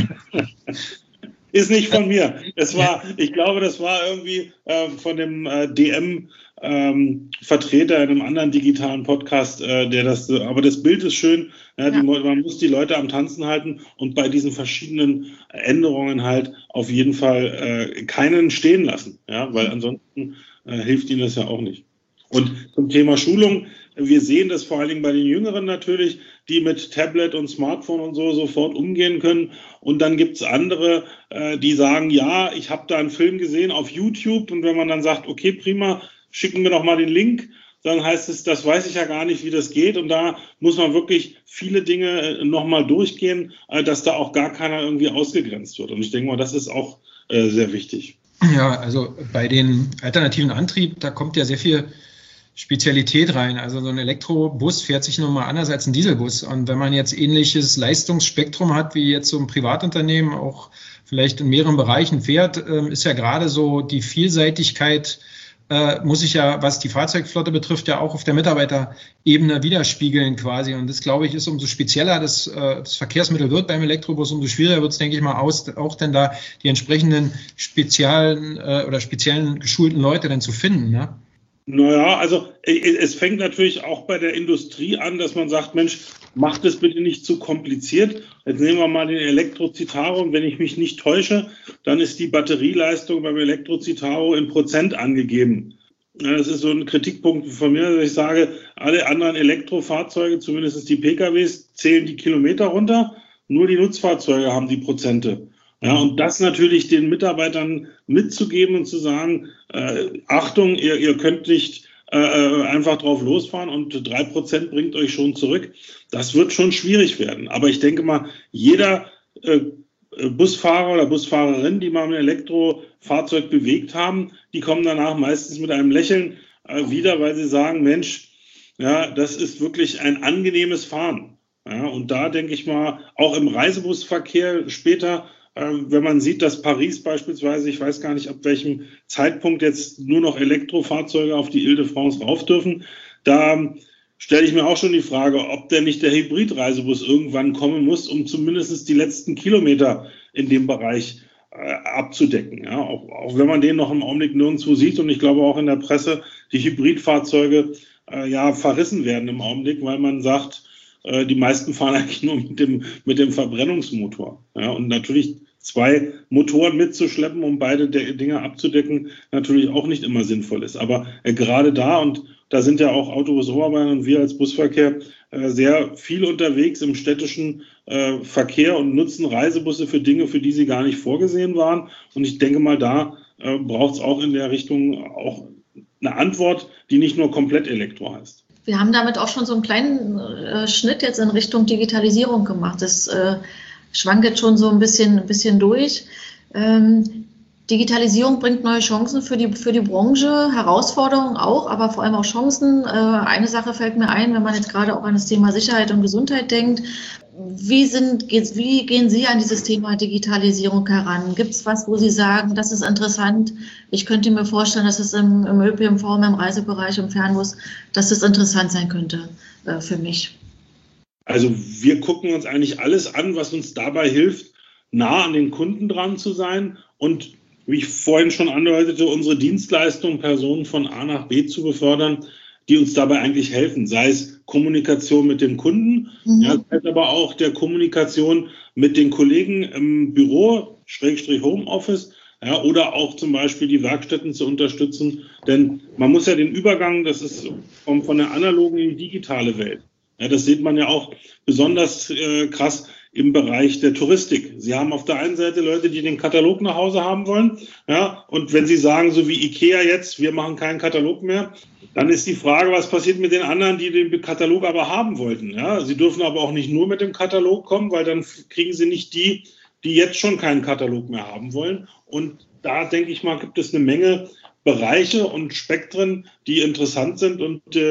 Ist nicht von mir. Es war, ich glaube, das war irgendwie äh, von dem äh, D M ähm, Vertreter in einem anderen digitalen Podcast, äh, der das, aber das Bild ist schön, ja, die, ja. Man muss die Leute am Tanzen halten und bei diesen verschiedenen Änderungen halt auf jeden Fall äh, keinen stehen lassen, ja, weil ansonsten äh, hilft ihnen das ja auch nicht. Und zum Thema Schulung, wir sehen das vor allen Dingen bei den Jüngeren natürlich, die mit Tablet und Smartphone und so sofort umgehen können. Und dann gibt es andere, äh, die sagen, ja, ich habe da einen Film gesehen auf YouTube und wenn man dann sagt, okay, prima, schicken wir doch mal den Link, dann heißt es, das weiß ich ja gar nicht, wie das geht. Und da muss man wirklich viele Dinge nochmal durchgehen, dass da auch gar keiner irgendwie ausgegrenzt wird. Und ich denke mal, das ist auch äh, sehr wichtig. Ja, also bei den alternativen Antrieb, da kommt ja sehr viel Spezialität rein. Also so ein Elektrobus fährt sich nochmal anders als ein Dieselbus. Und wenn man jetzt ähnliches Leistungsspektrum hat, wie jetzt so ein Privatunternehmen auch vielleicht in mehreren Bereichen fährt, ist ja gerade so die Vielseitigkeit, äh, muss sich ja, was die Fahrzeugflotte betrifft, ja auch auf der Mitarbeiterebene widerspiegeln quasi. Und das, glaube ich, ist umso spezieller das, äh, das Verkehrsmittel wird beim Elektrobus, umso schwieriger wird es, denke ich mal, aus, auch denn da die entsprechenden speziellen äh, oder speziellen geschulten Leute dann zu finden, ne? Naja, also es fängt natürlich auch bei der Industrie an, dass man sagt, Mensch, macht es bitte nicht zu kompliziert. Jetzt nehmen wir mal den Elektro-Citaro und wenn ich mich nicht täusche, dann ist die Batterieleistung beim Elektro-Citaro in Prozent angegeben. Ja, das ist so ein Kritikpunkt von mir, dass ich sage, alle anderen Elektrofahrzeuge, zumindest die P K Ws, zählen die Kilometer runter, nur die Nutzfahrzeuge haben die Prozente. Ja, und das natürlich den Mitarbeitern mitzugeben und zu sagen, äh, Achtung, ihr, ihr könnt nicht äh, einfach drauf losfahren und drei Prozent bringt euch schon zurück. Das wird schon schwierig werden. Aber ich denke mal, jeder äh, Busfahrer oder Busfahrerin, die mal ein Elektrofahrzeug bewegt haben, die kommen danach meistens mit einem Lächeln äh, wieder, weil sie sagen, Mensch, ja, das ist wirklich ein angenehmes Fahren. Ja, und da denke ich mal, auch im Reisebusverkehr später, wenn man sieht, dass Paris beispielsweise, ich weiß gar nicht, ab welchem Zeitpunkt jetzt nur noch Elektrofahrzeuge auf die Ile-de-France rauf dürfen, da stelle ich mir auch schon die Frage, ob denn nicht der Hybrid-Reisebus irgendwann kommen muss, um zumindest die letzten Kilometer in dem Bereich äh, abzudecken. Ja, auch, auch wenn man den noch im Augenblick nirgendwo sieht und ich glaube auch in der Presse, die Hybridfahrzeuge äh, ja verrissen werden im Augenblick, weil man sagt, äh, die meisten fahren eigentlich nur mit dem, mit dem Verbrennungsmotor. Ja, und natürlich zwei Motoren mitzuschleppen, um beide Dinge abzudecken, natürlich auch nicht immer sinnvoll ist. Aber äh, gerade da, und da sind ja auch Autobus Oberbayern und wir als Busverkehr äh, sehr viel unterwegs im städtischen äh, Verkehr und nutzen Reisebusse für Dinge, für die sie gar nicht vorgesehen waren. Und ich denke mal, da äh, braucht es auch in der Richtung auch eine Antwort, die nicht nur komplett Elektro heißt. Wir haben damit auch schon so einen kleinen äh, Schnitt jetzt in Richtung Digitalisierung gemacht. Das äh, schwankt jetzt schon so ein bisschen, ein bisschen durch. Ähm, Digitalisierung bringt neue Chancen für die, für die Branche, Herausforderungen auch, aber vor allem auch Chancen. Äh, eine Sache fällt mir ein, wenn man jetzt gerade auch an das Thema Sicherheit und Gesundheit denkt. Wie, sind, wie gehen Sie an dieses Thema Digitalisierung heran? Gibt es was, wo Sie sagen, das ist interessant? Ich könnte mir vorstellen, dass es im, im Ö P N V, im Reisebereich, im Fernbus, dass das interessant sein könnte äh, für mich. Also wir gucken uns eigentlich alles an, was uns dabei hilft, nah an den Kunden dran zu sein und, wie ich vorhin schon andeutete, unsere Dienstleistungen, Personen von A nach B zu befördern, die uns dabei eigentlich helfen, sei es Kommunikation mit dem Kunden, mhm. ja, sei es aber auch der Kommunikation mit den Kollegen im Büro, Schrägstrich Homeoffice, ja, oder auch zum Beispiel die Werkstätten zu unterstützen, denn man muss ja den Übergang, das ist von, von der analogen in die digitale Welt. Ja, das sieht man ja auch besonders äh, krass im Bereich der Touristik. Sie haben auf der einen Seite Leute, die den Katalog nach Hause haben wollen, ja, und wenn Sie sagen, so wie IKEA jetzt, wir machen keinen Katalog mehr, dann ist die Frage, was passiert mit den anderen, die den Katalog aber haben wollten. Ja, Sie dürfen aber auch nicht nur mit dem Katalog kommen, weil dann kriegen Sie nicht die, die jetzt schon keinen Katalog mehr haben wollen. Und da, denke ich mal, gibt es eine Menge Bereiche und Spektren, die interessant sind und äh,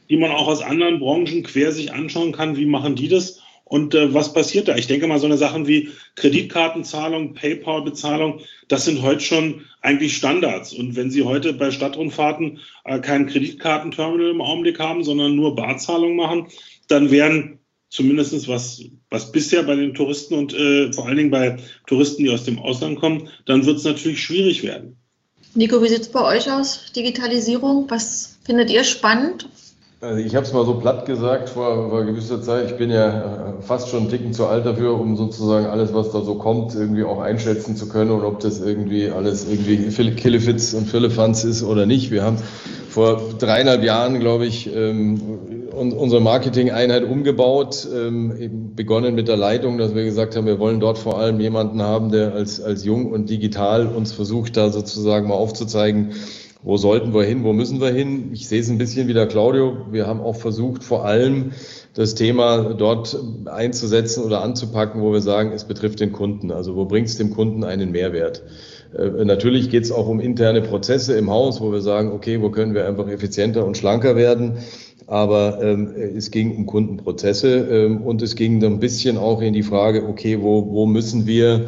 die man auch aus anderen Branchen quer sich anschauen kann. Wie machen die das? Und äh, was passiert da? Ich denke mal, so eine Sachen wie Kreditkartenzahlung, PayPal-Bezahlung, das sind heute schon eigentlich Standards. Und wenn Sie heute bei Stadtrundfahrten äh, kein Kreditkartenterminal im Augenblick haben, sondern nur Barzahlung machen, dann wären zumindest was, was bisher bei den Touristen und äh, vor allen Dingen bei Touristen, die aus dem Ausland kommen, dann wird es natürlich schwierig werden. Nico, wie sieht es bei euch aus, Digitalisierung? Was findet ihr spannend? Also ich habe es mal so platt gesagt vor, vor gewisser Zeit. Ich bin ja fast schon einen Ticken zu alt dafür, um sozusagen alles, was da so kommt, irgendwie auch einschätzen zu können und ob das irgendwie alles irgendwie Killefits und Firlefanz ist oder nicht. Wir haben vor dreieinhalb Jahren, glaube ich, ähm, unsere Marketing-Einheit umgebaut, ähm, eben begonnen mit der Leitung, dass wir gesagt haben, wir wollen dort vor allem jemanden haben, der als, als jung und digital uns versucht, da sozusagen mal aufzuzeigen, wo sollten wir hin, wo müssen wir hin? Ich sehe es ein bisschen wie der Claudio. Wir haben auch versucht, vor allem das Thema dort einzusetzen oder anzupacken, wo wir sagen, es betrifft den Kunden. Also wo bringt es dem Kunden einen Mehrwert? Äh, natürlich geht es auch um interne Prozesse im Haus, wo wir sagen, okay, wo können wir einfach effizienter und schlanker werden? Aber ähm, es ging um Kundenprozesse ähm, und es ging dann ein bisschen auch in die Frage, okay, wo, wo müssen wir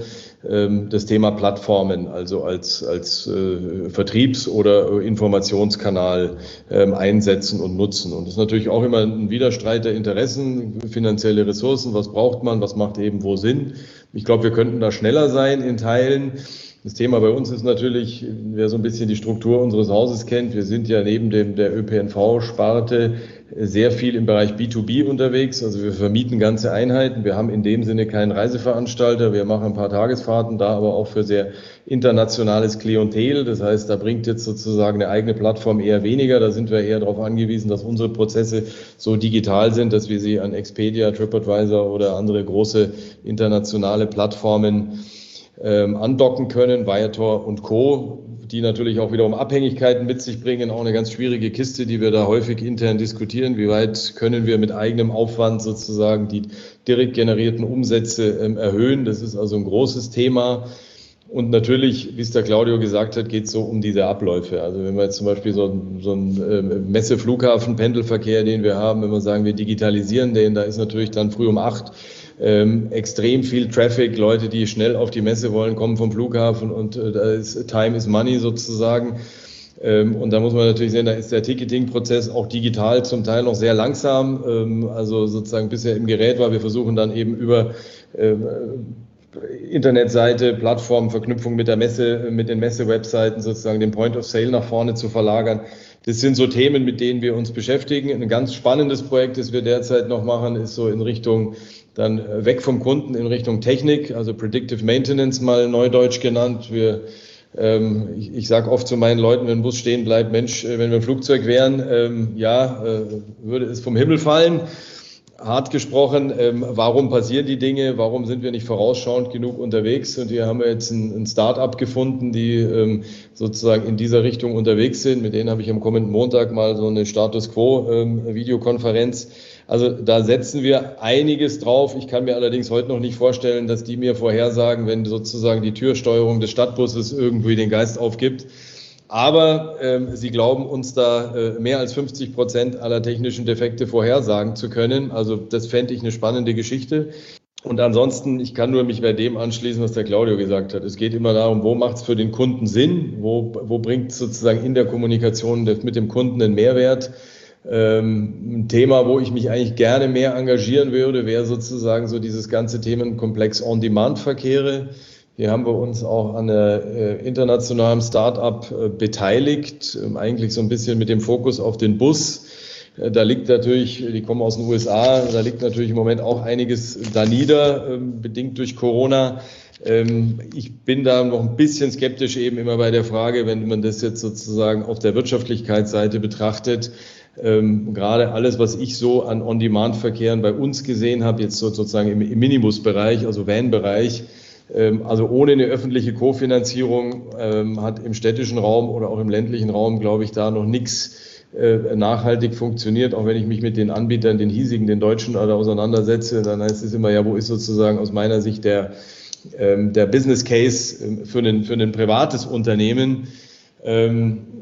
das Thema Plattformen, also als, als äh, Vertriebs- oder Informationskanal ähm, einsetzen und nutzen. Und das ist natürlich auch immer ein Widerstreit der Interessen, finanzielle Ressourcen, was braucht man, was macht eben wo Sinn. Ich glaube, wir könnten da schneller sein in Teilen. Das Thema bei uns ist natürlich, wer so ein bisschen die Struktur unseres Hauses kennt, wir sind ja neben dem der Ö P N V-Sparte sehr viel im Bereich B zwei B unterwegs. Also wir vermieten ganze Einheiten. Wir haben in dem Sinne keinen Reiseveranstalter. Wir machen ein paar Tagesfahrten, da aber auch für sehr internationales Klientel. Das heißt, da bringt jetzt sozusagen eine eigene Plattform eher weniger. Da sind wir eher darauf angewiesen, dass unsere Prozesse so digital sind, dass wir sie an Expedia, TripAdvisor oder andere große internationale Plattformen ähm, andocken können, Viator und Co., die natürlich auch wiederum Abhängigkeiten mit sich bringen, auch eine ganz schwierige Kiste, die wir da häufig intern diskutieren. Wie weit können wir mit eigenem Aufwand sozusagen die direkt generierten Umsätze ähm, erhöhen? Das ist also ein großes Thema. Und natürlich, wie es der Claudio gesagt hat, geht es so um diese Abläufe. Also wenn wir jetzt zum Beispiel so, so einen ähm, Messe-Flughafen-Pendelverkehr, den wir haben, wenn wir sagen, wir digitalisieren den, da ist natürlich dann früh um acht Ähm, extrem viel Traffic, Leute, die schnell auf die Messe wollen, kommen vom Flughafen und äh, da ist Time is Money sozusagen. Ähm, und da muss man natürlich sehen, da ist der Ticketing-Prozess auch digital zum Teil noch sehr langsam, ähm, also sozusagen bisher im Gerät war. Wir versuchen dann eben über äh, Internetseite, Plattform, Verknüpfung mit der Messe, mit den Messe-Webseiten sozusagen den Point of Sale nach vorne zu verlagern. Das sind so Themen, mit denen wir uns beschäftigen. Ein ganz spannendes Projekt, das wir derzeit noch machen, ist so in Richtung dann weg vom Kunden in Richtung Technik, also Predictive Maintenance mal neudeutsch genannt. Wir, ähm, ich, ich sage oft zu meinen Leuten, wenn ein Bus stehen bleibt, Mensch, wenn wir ein Flugzeug wären, ähm, ja, äh, würde es vom Himmel fallen. Hart gesprochen, ähm, warum passieren die Dinge, warum sind wir nicht vorausschauend genug unterwegs? Und hier haben wir jetzt ein, ein Start-up gefunden, die ähm, sozusagen in dieser Richtung unterwegs sind. Mit denen habe ich am kommenden Montag mal so eine Status-Quo-Videokonferenz. Ähm, also da setzen wir einiges drauf. Ich kann mir allerdings heute noch nicht vorstellen, dass die mir vorhersagen, wenn sozusagen die Türsteuerung des Stadtbusses irgendwie den Geist aufgibt. Aber ähm, sie glauben uns da äh, mehr als fünfzig Prozent aller technischen Defekte vorhersagen zu können. Also das fände ich eine spannende Geschichte. Und ansonsten, ich kann nur mich bei dem anschließen, was der Claudio gesagt hat. Es geht immer darum, wo macht es für den Kunden Sinn? Wo, wo bringt es sozusagen in der Kommunikation mit dem Kunden einen Mehrwert? Ähm, ein Thema, wo ich mich eigentlich gerne mehr engagieren würde, wäre sozusagen so dieses ganze Themenkomplex On-Demand-Verkehre. Hier haben wir uns auch an einer äh, internationalen Start-up äh, beteiligt, äh, eigentlich so ein bisschen mit dem Fokus auf den Bus. Äh, da liegt natürlich, die kommen aus den U S A, da liegt natürlich im Moment auch einiges da nieder, äh, bedingt durch Corona. Ähm, ich bin da noch ein bisschen skeptisch eben immer bei der Frage, wenn man das jetzt sozusagen auf der Wirtschaftlichkeitsseite betrachtet. Ähm, gerade alles, was ich so an On-Demand-Verkehren bei uns gesehen habe, jetzt so, sozusagen im, im Minibus-Bereich, also Van-Bereich, ähm, also ohne eine öffentliche Kofinanzierung ähm, hat im städtischen Raum oder auch im ländlichen Raum, glaube ich, da noch nichts äh, nachhaltig funktioniert. Auch wenn ich mich mit den Anbietern, den hiesigen, den Deutschen oder auseinandersetze, dann heißt es immer, ja, wo ist sozusagen aus meiner Sicht der, ähm, der Business Case für ein, für ein privates Unternehmen? Ähm,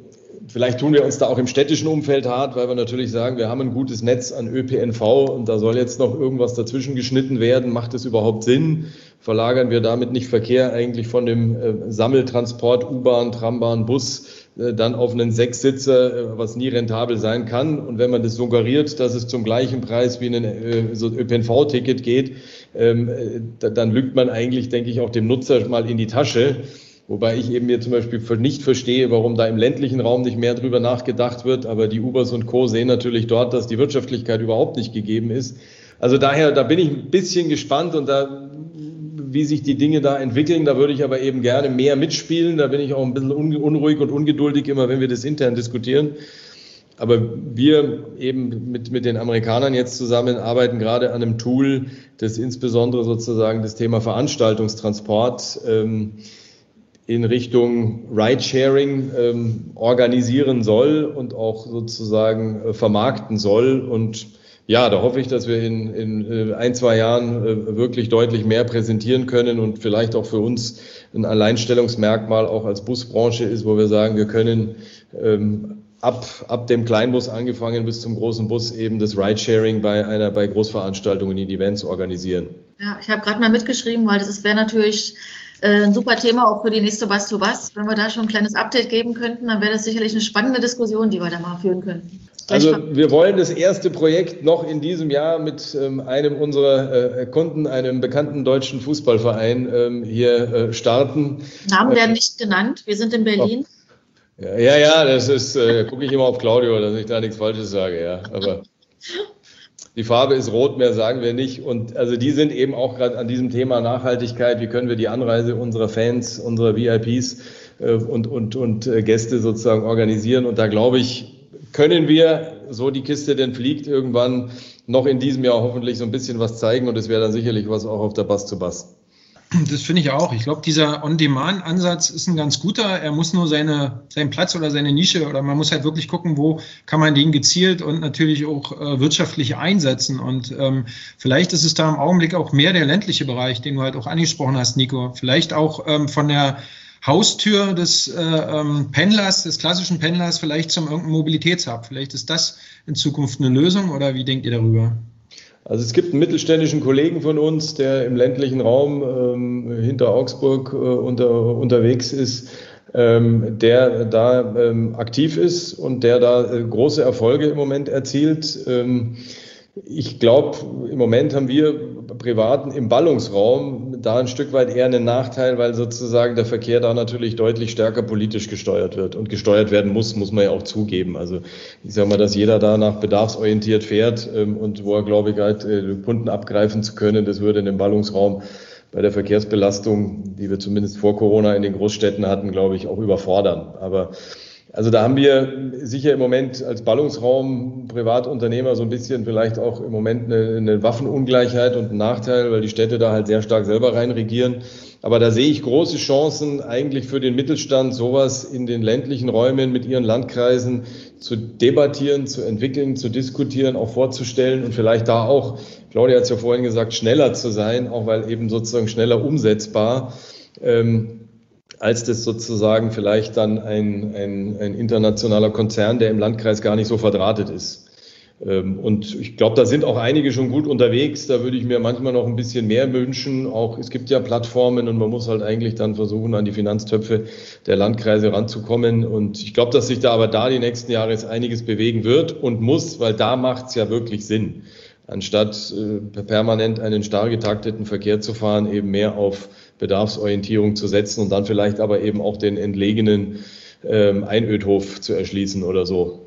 vielleicht tun wir uns da auch im städtischen Umfeld hart, weil wir natürlich sagen, wir haben ein gutes Netz an Ö P N V und da soll jetzt noch irgendwas dazwischen geschnitten werden. Macht es überhaupt Sinn? Verlagern wir damit nicht Verkehr eigentlich von dem äh, Sammeltransport, U-Bahn, Trambahn, Bus äh, dann auf einen Sechssitzer, äh, was nie rentabel sein kann? Und wenn man das suggeriert, dass es zum gleichen Preis wie ein äh, so Ö P N V-Ticket geht, ähm, äh, dann lügt man eigentlich, denke ich, auch dem Nutzer mal in die Tasche. Wobei ich eben mir zum Beispiel nicht verstehe, warum da im ländlichen Raum nicht mehr drüber nachgedacht wird. Aber die Ubers und Co. sehen natürlich dort, dass die Wirtschaftlichkeit überhaupt nicht gegeben ist. Also daher, da bin ich ein bisschen gespannt und da, wie sich die Dinge da entwickeln. Da würde ich aber eben gerne mehr mitspielen. Da bin ich auch ein bisschen unruhig und ungeduldig immer, wenn wir das intern diskutieren. Aber wir eben mit, mit den Amerikanern jetzt zusammen arbeiten gerade an einem Tool, das insbesondere sozusagen das Thema Veranstaltungstransport ähm, in Richtung Ridesharing ähm, organisieren soll und auch sozusagen äh, vermarkten soll. Und ja, da hoffe ich, dass wir in, in äh, ein, zwei Jahren äh, wirklich deutlich mehr präsentieren können und vielleicht auch für uns ein Alleinstellungsmerkmal auch als Busbranche ist, wo wir sagen, wir können ähm, ab, ab dem Kleinbus angefangen bis zum großen Bus eben das Ridesharing bei einer bei Großveranstaltungen in Events organisieren. Ja, ich habe gerade mal mitgeschrieben, weil das wäre natürlich ein super Thema auch für die nächste Was zu Was. Wenn wir da schon ein kleines Update geben könnten, dann wäre das sicherlich eine spannende Diskussion, die wir da mal führen könnten. Also wir wollen das erste Projekt noch in diesem Jahr mit ähm, einem unserer äh, Kunden, einem bekannten deutschen Fußballverein ähm, hier äh, starten. Namen werden nicht genannt. Wir sind in Berlin. Oh. Ja, ja, das ist, äh, gucke ich immer auf Claudio, dass ich da nichts Falsches sage, ja. Aber die Farbe ist rot, mehr sagen wir nicht. Und also die sind eben auch gerade an diesem Thema Nachhaltigkeit. Wie können wir die Anreise unserer Fans, unserer V I Ps äh, und, und, und äh, Gäste sozusagen organisieren? Und da glaube ich, können wir, so die Kiste denn fliegt, irgendwann noch in diesem Jahr hoffentlich so ein bisschen was zeigen. Und es wäre dann sicherlich was auch auf der Bass zu Bass. Das finde ich auch. Ich glaube, dieser On-Demand-Ansatz ist ein ganz guter. Er muss nur seine, seinen Platz oder seine Nische oder man muss halt wirklich gucken, wo kann man den gezielt und natürlich auch äh, wirtschaftlich einsetzen. Und ähm, vielleicht ist es da im Augenblick auch mehr der ländliche Bereich, den du halt auch angesprochen hast, Nico. Vielleicht auch ähm, von der Haustür des äh, ähm, Pendlers, des klassischen Pendlers, vielleicht zum irgendeinem Mobilitätshub. Vielleicht ist das in Zukunft eine Lösung oder wie denkt ihr darüber? Also es gibt einen mittelständischen Kollegen von uns, der im ländlichen Raum ähm, hinter Augsburg äh, unter, unterwegs ist, ähm, der da ähm, aktiv ist und der da äh, große Erfolge im Moment erzielt. Ähm, ich glaube, im Moment haben wir Privaten im Ballungsraum da ein Stück weit eher einen Nachteil, weil sozusagen der Verkehr da natürlich deutlich stärker politisch gesteuert wird und gesteuert werden muss, muss man ja auch zugeben. Also ich sage mal, dass jeder da nach bedarfsorientiert fährt ähm, und wo er, glaube ich, halt äh, Kunden abgreifen zu können, das würde in dem Ballungsraum bei der Verkehrsbelastung, die wir zumindest vor Corona in den Großstädten hatten, glaube ich, auch überfordern. Aber also da haben wir sicher im Moment als Ballungsraum Privatunternehmer so ein bisschen vielleicht auch im Moment eine, eine Waffenungleichheit und einen Nachteil, weil die Städte da halt sehr stark selber reinregieren. Aber da sehe ich große Chancen eigentlich für den Mittelstand, sowas in den ländlichen Räumen mit ihren Landkreisen zu debattieren, zu entwickeln, zu diskutieren, auch vorzustellen und vielleicht da auch, Claudia hat es ja vorhin gesagt, schneller zu sein, auch weil eben sozusagen schneller umsetzbar. Ähm, als das sozusagen vielleicht dann ein, ein, ein internationaler Konzern, der im Landkreis gar nicht so verdrahtet ist. Und ich glaube, da sind auch einige schon gut unterwegs. Da würde ich mir manchmal noch ein bisschen mehr wünschen. Auch es gibt ja Plattformen und man muss halt eigentlich dann versuchen, an die Finanztöpfe der Landkreise ranzukommen. Und ich glaube, dass sich da aber da die nächsten Jahre jetzt einiges bewegen wird und muss, weil da macht es ja wirklich Sinn. Anstatt äh, permanent einen starr getakteten Verkehr zu fahren, eben mehr auf Bedarfsorientierung zu setzen und dann vielleicht aber eben auch den entlegenen ähm, Einödhof zu erschließen oder so.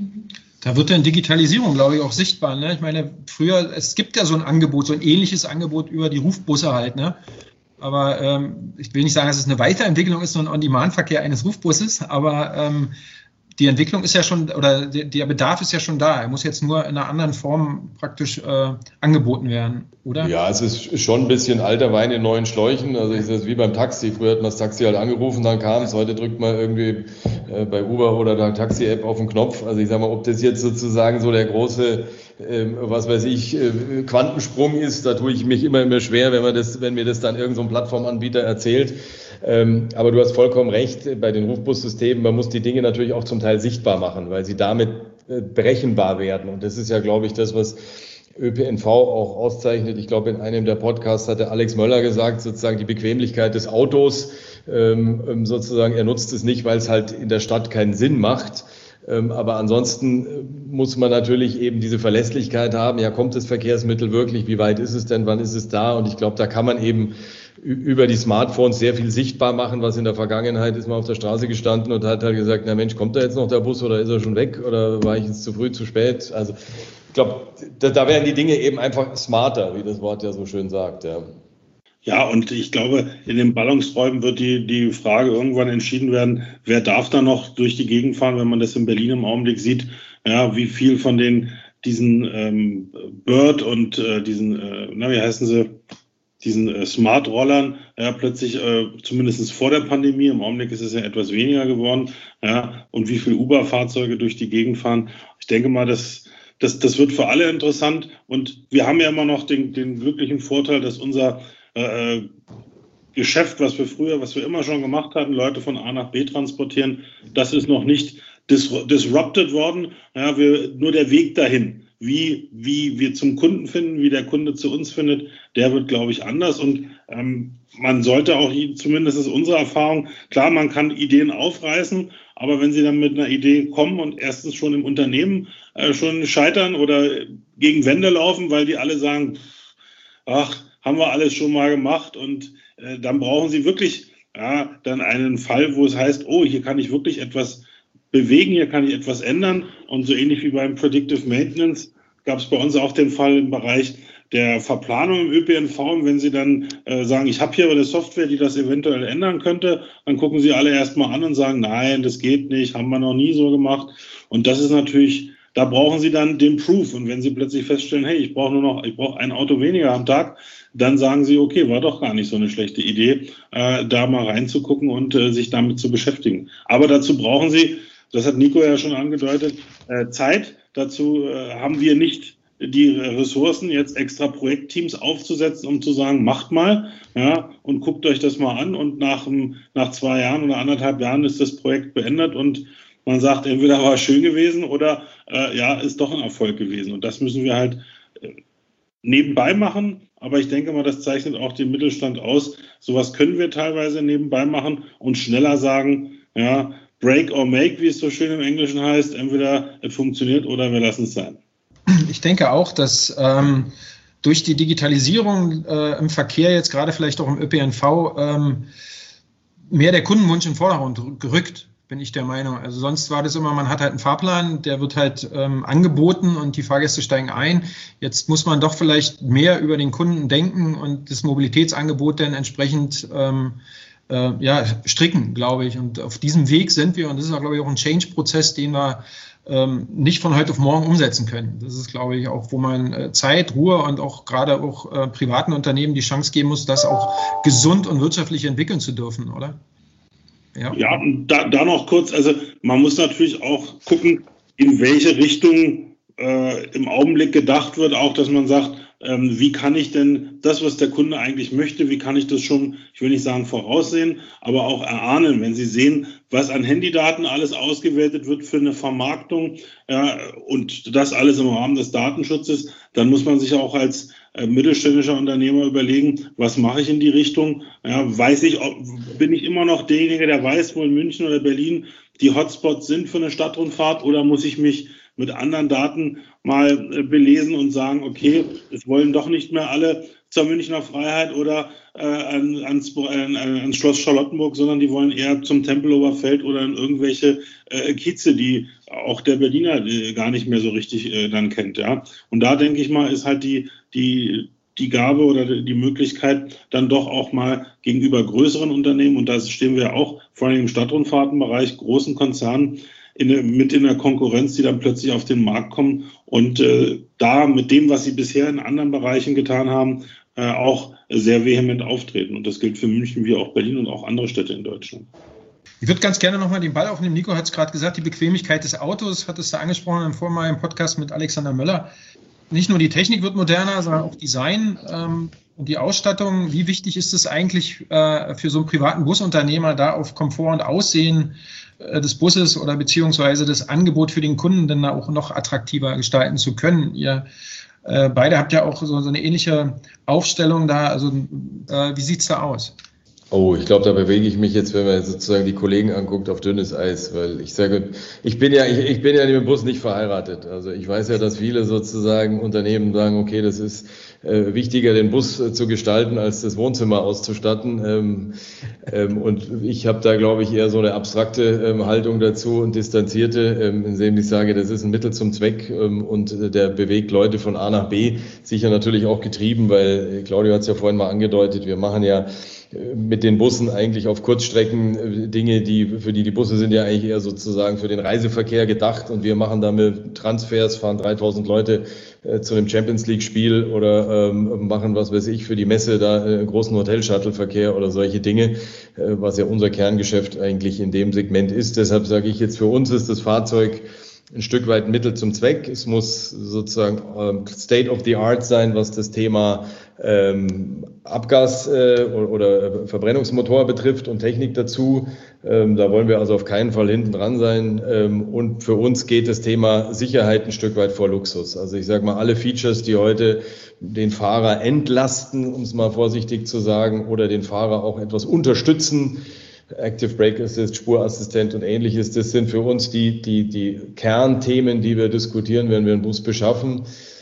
Da wird dann Digitalisierung, glaube ich, auch sichtbar. Ne? Ich meine, früher, es gibt ja so ein Angebot, so ein ähnliches Angebot über die Rufbusse halt. Ne? Aber ähm, ich will nicht sagen, dass es eine Weiterentwicklung ist, so ein On-Demand-Verkehr eines Rufbusses, aber ähm, die Entwicklung ist ja schon, oder der Bedarf ist ja schon da. Er muss jetzt nur in einer anderen Form praktisch äh, angeboten werden, oder? Ja, es ist schon ein bisschen alter Wein in neuen Schläuchen. Also es ist wie beim Taxi. Früher hat man das Taxi halt angerufen, dann kam es. Heute drückt man irgendwie äh, bei Uber oder der Taxi-App auf den Knopf. Also ich sage mal, ob das jetzt sozusagen so der große, äh, was weiß ich, äh, Quantensprung ist, da tue ich mich immer immer schwer, wenn man das, wenn mir das dann irgend so ein Plattformanbieter erzählt. Ähm, aber du hast vollkommen recht, bei den Rufbussystemen, man muss die Dinge natürlich auch zum Teil sichtbar machen, weil sie damit äh, berechenbar werden. Und das ist ja, glaube ich, das, was Ö P N V auch auszeichnet. Ich glaube, in einem der Podcasts hatte Alex Möller gesagt, sozusagen die Bequemlichkeit des Autos, ähm, sozusagen, er nutzt es nicht, weil es halt in der Stadt keinen Sinn macht. Ähm, aber ansonsten muss man natürlich eben diese Verlässlichkeit haben. Ja, kommt das Verkehrsmittel wirklich? Wie weit ist es denn? Wann ist es da? Und ich glaube, da kann man eben über die Smartphones sehr viel sichtbar machen, was in der Vergangenheit ist man auf der Straße gestanden und hat halt gesagt, na Mensch, kommt da jetzt noch der Bus oder ist er schon weg oder war ich jetzt zu früh, zu spät? Also ich glaube, da, da werden die Dinge eben einfach smarter, wie das Wort ja so schön sagt, ja. Ja, und ich glaube, in den Ballungsräumen wird die, die Frage irgendwann entschieden werden, wer darf da noch durch die Gegend fahren, wenn man das in Berlin im Augenblick sieht, ja, wie viel von den, diesen ähm, Bird und äh, diesen, äh, na, wie heißen sie, diesen äh, Smart-Rollern, ja, plötzlich, äh, zumindest vor der Pandemie, im Augenblick ist es ja etwas weniger geworden, ja, und wie viel Uber-Fahrzeuge durch die Gegend fahren. Ich denke mal, das, das, das wird für alle interessant und wir haben ja immer noch den, den glücklichen Vorteil, dass unser Äh, Geschäft, was wir früher, was wir immer schon gemacht hatten, Leute von A nach B transportieren, das ist noch nicht dis disrupted worden. Ja, wir, nur der Weg dahin, wie, wie wir zum Kunden finden, wie der Kunde zu uns findet, der wird, glaube ich, anders. Und ähm, man sollte auch, zumindest ist unsere Erfahrung, klar, man kann Ideen aufreißen, aber wenn sie dann mit einer Idee kommen und erstens schon im Unternehmen äh, schon scheitern oder gegen Wände laufen, weil die alle sagen, ach, haben wir alles schon mal gemacht und äh, dann brauchen Sie wirklich ja, dann einen Fall, wo es heißt, oh, hier kann ich wirklich etwas bewegen, hier kann ich etwas ändern und so ähnlich wie beim Predictive Maintenance gab es bei uns auch den Fall im Bereich der Verplanung im Ö P N V und wenn Sie dann äh, sagen, ich habe hier eine Software, die das eventuell ändern könnte, dann gucken Sie alle erstmal an und sagen, nein, das geht nicht, haben wir noch nie so gemacht und das ist natürlich, da brauchen Sie dann den Proof und wenn Sie plötzlich feststellen, hey, ich brauche nur noch, ich brauche ein Auto weniger am Tag, dann sagen Sie, okay, war doch gar nicht so eine schlechte Idee, äh, da mal reinzugucken und äh, sich damit zu beschäftigen. Aber dazu brauchen Sie, das hat Nico ja schon angedeutet, äh, Zeit. Dazu äh, haben wir nicht die Ressourcen, jetzt extra Projektteams aufzusetzen, um zu sagen, macht mal, ja, und guckt euch das mal an und nach, nach zwei Jahren oder anderthalb Jahren ist das Projekt beendet und man sagt, entweder war es schön gewesen oder äh, ja, ist doch ein Erfolg gewesen. Und das müssen wir halt äh, nebenbei machen. Aber ich denke mal, das zeichnet auch den Mittelstand aus. Sowas können wir teilweise nebenbei machen und schneller sagen, ja, break or make, wie es so schön im Englischen heißt. Entweder es funktioniert oder wir lassen es sein. Ich denke auch, dass ähm, durch die Digitalisierung äh, im Verkehr, jetzt gerade vielleicht auch im Ö P N V, ähm, mehr der Kundenwunsch in den Vordergrund gerückt, bin ich der Meinung. Also sonst war das immer, man hat halt einen Fahrplan, der wird halt ähm, angeboten und die Fahrgäste steigen ein. Jetzt muss man doch vielleicht mehr über den Kunden denken und das Mobilitätsangebot dann entsprechend ähm, äh, ja, stricken, glaube ich. Und auf diesem Weg sind wir und das ist auch, glaube ich, auch ein Change-Prozess, den wir ähm, nicht von heute auf morgen umsetzen können. Das ist, glaube ich, auch, wo man äh, Zeit, Ruhe und auch gerade auch äh, privaten Unternehmen die Chance geben muss, das auch gesund und wirtschaftlich entwickeln zu dürfen, oder? Ja, ja und da, da noch kurz, also man muss natürlich auch gucken, in welche Richtung äh, im Augenblick gedacht wird, auch dass man sagt, ähm, wie kann ich denn das, was der Kunde eigentlich möchte, wie kann ich das schon, ich will nicht sagen voraussehen, aber auch erahnen, wenn Sie sehen, was an Handydaten alles ausgewertet wird für eine Vermarktung ja, und das alles im Rahmen des Datenschutzes, dann muss man sich auch als äh, mittelständischer Unternehmer überlegen, was mache ich in die Richtung, ja, weiß ich, ob, bin ich immer noch derjenige, der weiß, wo in München oder Berlin die Hotspots sind für eine Stadtrundfahrt oder muss ich mich mit anderen Daten mal äh, belesen und sagen, okay, es wollen doch nicht mehr alle zur Münchner Freiheit oder äh, an, ans, äh, ans Schloss Charlottenburg, sondern die wollen eher zum Tempelhofer Feld oder in irgendwelche äh, Kieze, die auch der Berliner äh, gar nicht mehr so richtig äh, dann kennt. Ja? Und da denke ich mal, ist halt die, die, die Gabe oder die Möglichkeit dann doch auch mal gegenüber größeren Unternehmen, und da stehen wir auch vor allem im Stadtrundfahrtenbereich, großen Konzernen, In, mit in der Konkurrenz, die dann plötzlich auf den Markt kommen und äh, da mit dem, was sie bisher in anderen Bereichen getan haben, äh, auch sehr vehement auftreten. Und das gilt für München wie auch Berlin und auch andere Städte in Deutschland. Ich würde ganz gerne nochmal den Ball aufnehmen. Nico hat es gerade gesagt, die Bequemlichkeit des Autos, hat es da angesprochen im vormaligen Podcast mit Alexander Möller. Nicht nur die Technik wird moderner, sondern auch Design. Ähm, und die Ausstattung, wie wichtig ist es eigentlich äh, für so einen privaten Busunternehmer, da auf Komfort und Aussehen äh, des Busses oder beziehungsweise das Angebot für den Kunden dann auch noch attraktiver gestalten zu können? Ihr äh, beide habt ja auch so, so eine ähnliche Aufstellung da. Also äh, wie sieht es da aus? Oh, ich glaube, da bewege ich mich jetzt, wenn man sozusagen die Kollegen anguckt, auf dünnes Eis, weil ich sage, ich bin ja, ich, ich bin ja mit dem Bus nicht verheiratet. Also ich weiß ja, dass viele sozusagen Unternehmen sagen, okay, das ist äh, wichtiger, den Bus äh, zu gestalten, als das Wohnzimmer auszustatten. Ähm, ähm, und ich habe da, glaube ich, eher so eine abstrakte ähm, Haltung dazu und distanzierte, ähm, indem ich sage, das ist ein Mittel zum Zweck ähm, und äh, der bewegt Leute von A nach B. Sicher natürlich auch getrieben, weil äh, Claudio hat es ja vorhin mal angedeutet, wir machen ja mit den Bussen eigentlich auf Kurzstrecken Dinge, die für die die Busse sind ja eigentlich eher sozusagen für den Reiseverkehr gedacht und wir machen damit Transfers, fahren dreitausend Leute äh, zu einem Champions League Spiel oder ähm, machen, was weiß ich, für die Messe da äh, großen Hotel-Shuttle-Verkehr oder solche Dinge, äh, was ja unser Kerngeschäft eigentlich in dem Segment ist. Deshalb sage ich jetzt, für uns ist das Fahrzeug ein Stück weit ein Mittel zum Zweck. Es muss sozusagen ähm, State of the Art sein, was das Thema ähm, Abgas äh, oder, oder Verbrennungsmotor betrifft und Technik dazu. Ähm, da wollen wir also auf keinen Fall hinten dran sein. Ähm, und für uns geht das Thema Sicherheit ein Stück weit vor Luxus. Also ich sage mal, alle Features, die heute den Fahrer entlasten, um es mal vorsichtig zu sagen, oder den Fahrer auch etwas unterstützen, Active Brake Assist, Spurassistent und ähnliches, das sind für uns die, die, die Kernthemen, die wir diskutieren, wenn wir einen Bus beschaffen.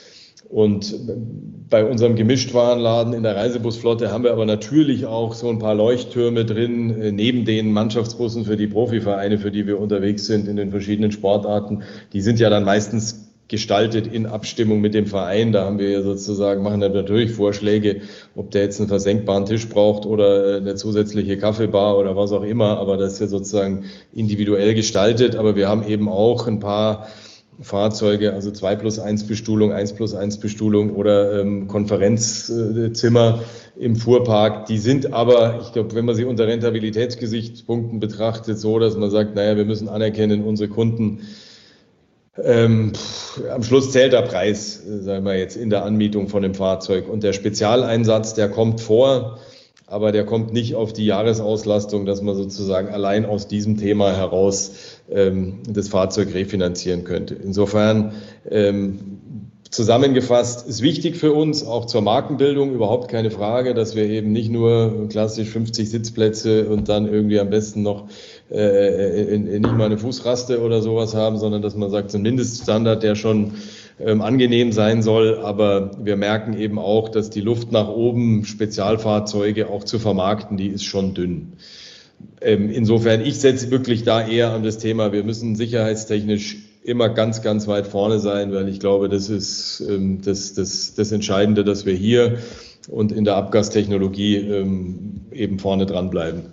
Und bei unserem Gemischtwarenladen in der Reisebusflotte haben wir aber natürlich auch so ein paar Leuchttürme drin, neben den Mannschaftsbussen für die Profivereine, für die wir unterwegs sind in den verschiedenen Sportarten. Die sind ja dann meistens gestaltet in Abstimmung mit dem Verein. Da haben wir ja sozusagen, machen dann natürlich Vorschläge, ob der jetzt einen versenkbaren Tisch braucht oder eine zusätzliche Kaffeebar oder was auch immer. Aber das ist ja sozusagen individuell gestaltet. Aber wir haben eben auch ein paar Fahrzeuge, also zwei plus eins Bestuhlung, eins plus eins Bestuhlung oder ähm, Konferenzzimmer im Fuhrpark. Die sind aber, ich glaube, wenn man sie unter Rentabilitätsgesichtspunkten betrachtet, so, dass man sagt, naja, wir müssen anerkennen, unsere Kunden Ähm, pff, am Schluss zählt der Preis, äh, sagen wir jetzt, in der Anmietung von dem Fahrzeug. Und der Spezialeinsatz, der kommt vor, aber der kommt nicht auf die Jahresauslastung, dass man sozusagen allein aus diesem Thema heraus ähm, das Fahrzeug refinanzieren könnte. Insofern ähm, zusammengefasst ist wichtig für uns, auch zur Markenbildung überhaupt keine Frage, dass wir eben nicht nur klassisch fünfzig Sitzplätze und dann irgendwie am besten noch äh, in, in nicht mal eine Fußraste oder sowas haben, sondern dass man sagt, so ein Mindeststandard, der schon ähm, angenehm sein soll. Aber wir merken eben auch, dass die Luft nach oben, Spezialfahrzeuge auch zu vermarkten, die ist schon dünn. Ähm, insofern, ich setze wirklich da eher an das Thema, wir müssen sicherheitstechnisch immer ganz, ganz weit vorne sein, weil ich glaube, das ist ähm, das, das, das Entscheidende, dass wir hier und in der Abgastechnologie ähm, eben vorne dranbleiben.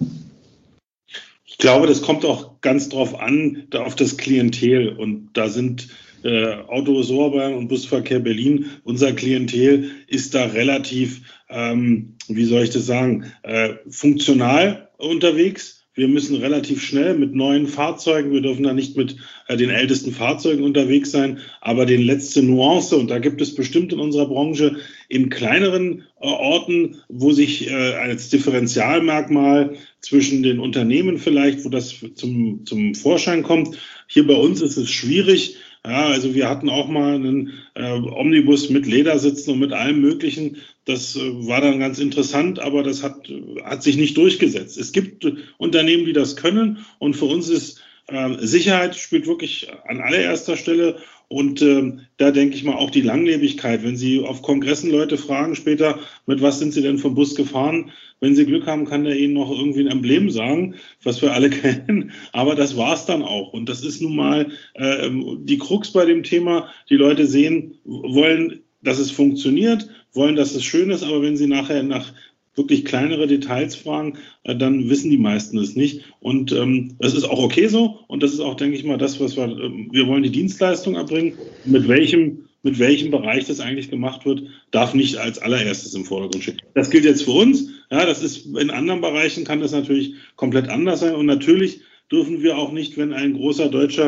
Ich glaube, das kommt auch ganz drauf an, da auf das Klientel. Und da sind äh, Autobus Oberbayern und Busverkehr Berlin, unser Klientel ist da relativ, ähm, wie soll ich das sagen, äh, funktional unterwegs. Wir müssen relativ schnell mit neuen Fahrzeugen, wir dürfen da nicht mit äh, den ältesten Fahrzeugen unterwegs sein, aber den letzte Nuance, und da gibt es bestimmt in unserer Branche in kleineren äh, Orten, wo sich äh, als Differentialmerkmal zwischen den Unternehmen vielleicht, wo das zum, zum Vorschein kommt. Hier bei uns ist es schwierig. Ja, also wir hatten auch mal einen äh, Omnibus mit Ledersitzen und mit allem Möglichen. Das äh, war dann ganz interessant, aber das hat, hat sich nicht durchgesetzt. Es gibt äh, Unternehmen, die das können, und für uns ist äh, Sicherheit spielt wirklich an allererster Stelle. Und äh, da denke ich mal auch die Langlebigkeit. Wenn Sie auf Kongressen Leute fragen später, mit was sind Sie denn vom Bus gefahren? Wenn Sie Glück haben, kann der Ihnen noch irgendwie ein Emblem sagen, was wir alle kennen. Aber das war's dann auch. Und das ist nun mal äh, die Krux bei dem Thema. Die Leute sehen, wollen, dass es funktioniert, wollen, dass es schön ist. Aber wenn Sie nachher nach wirklich kleinere Details fragen, äh, dann wissen die meisten es nicht. Und ähm, das ist auch okay so. Und das ist auch, denke ich mal, das, was wir, äh, wir wollen die Dienstleistung erbringen. Mit welchem, mit welchem Bereich das eigentlich gemacht wird, darf nicht als allererstes im Vordergrund stehen. Das gilt jetzt für uns. Ja, das ist, in anderen Bereichen kann das natürlich komplett anders sein. Und natürlich dürfen wir auch nicht, wenn ein großer deutscher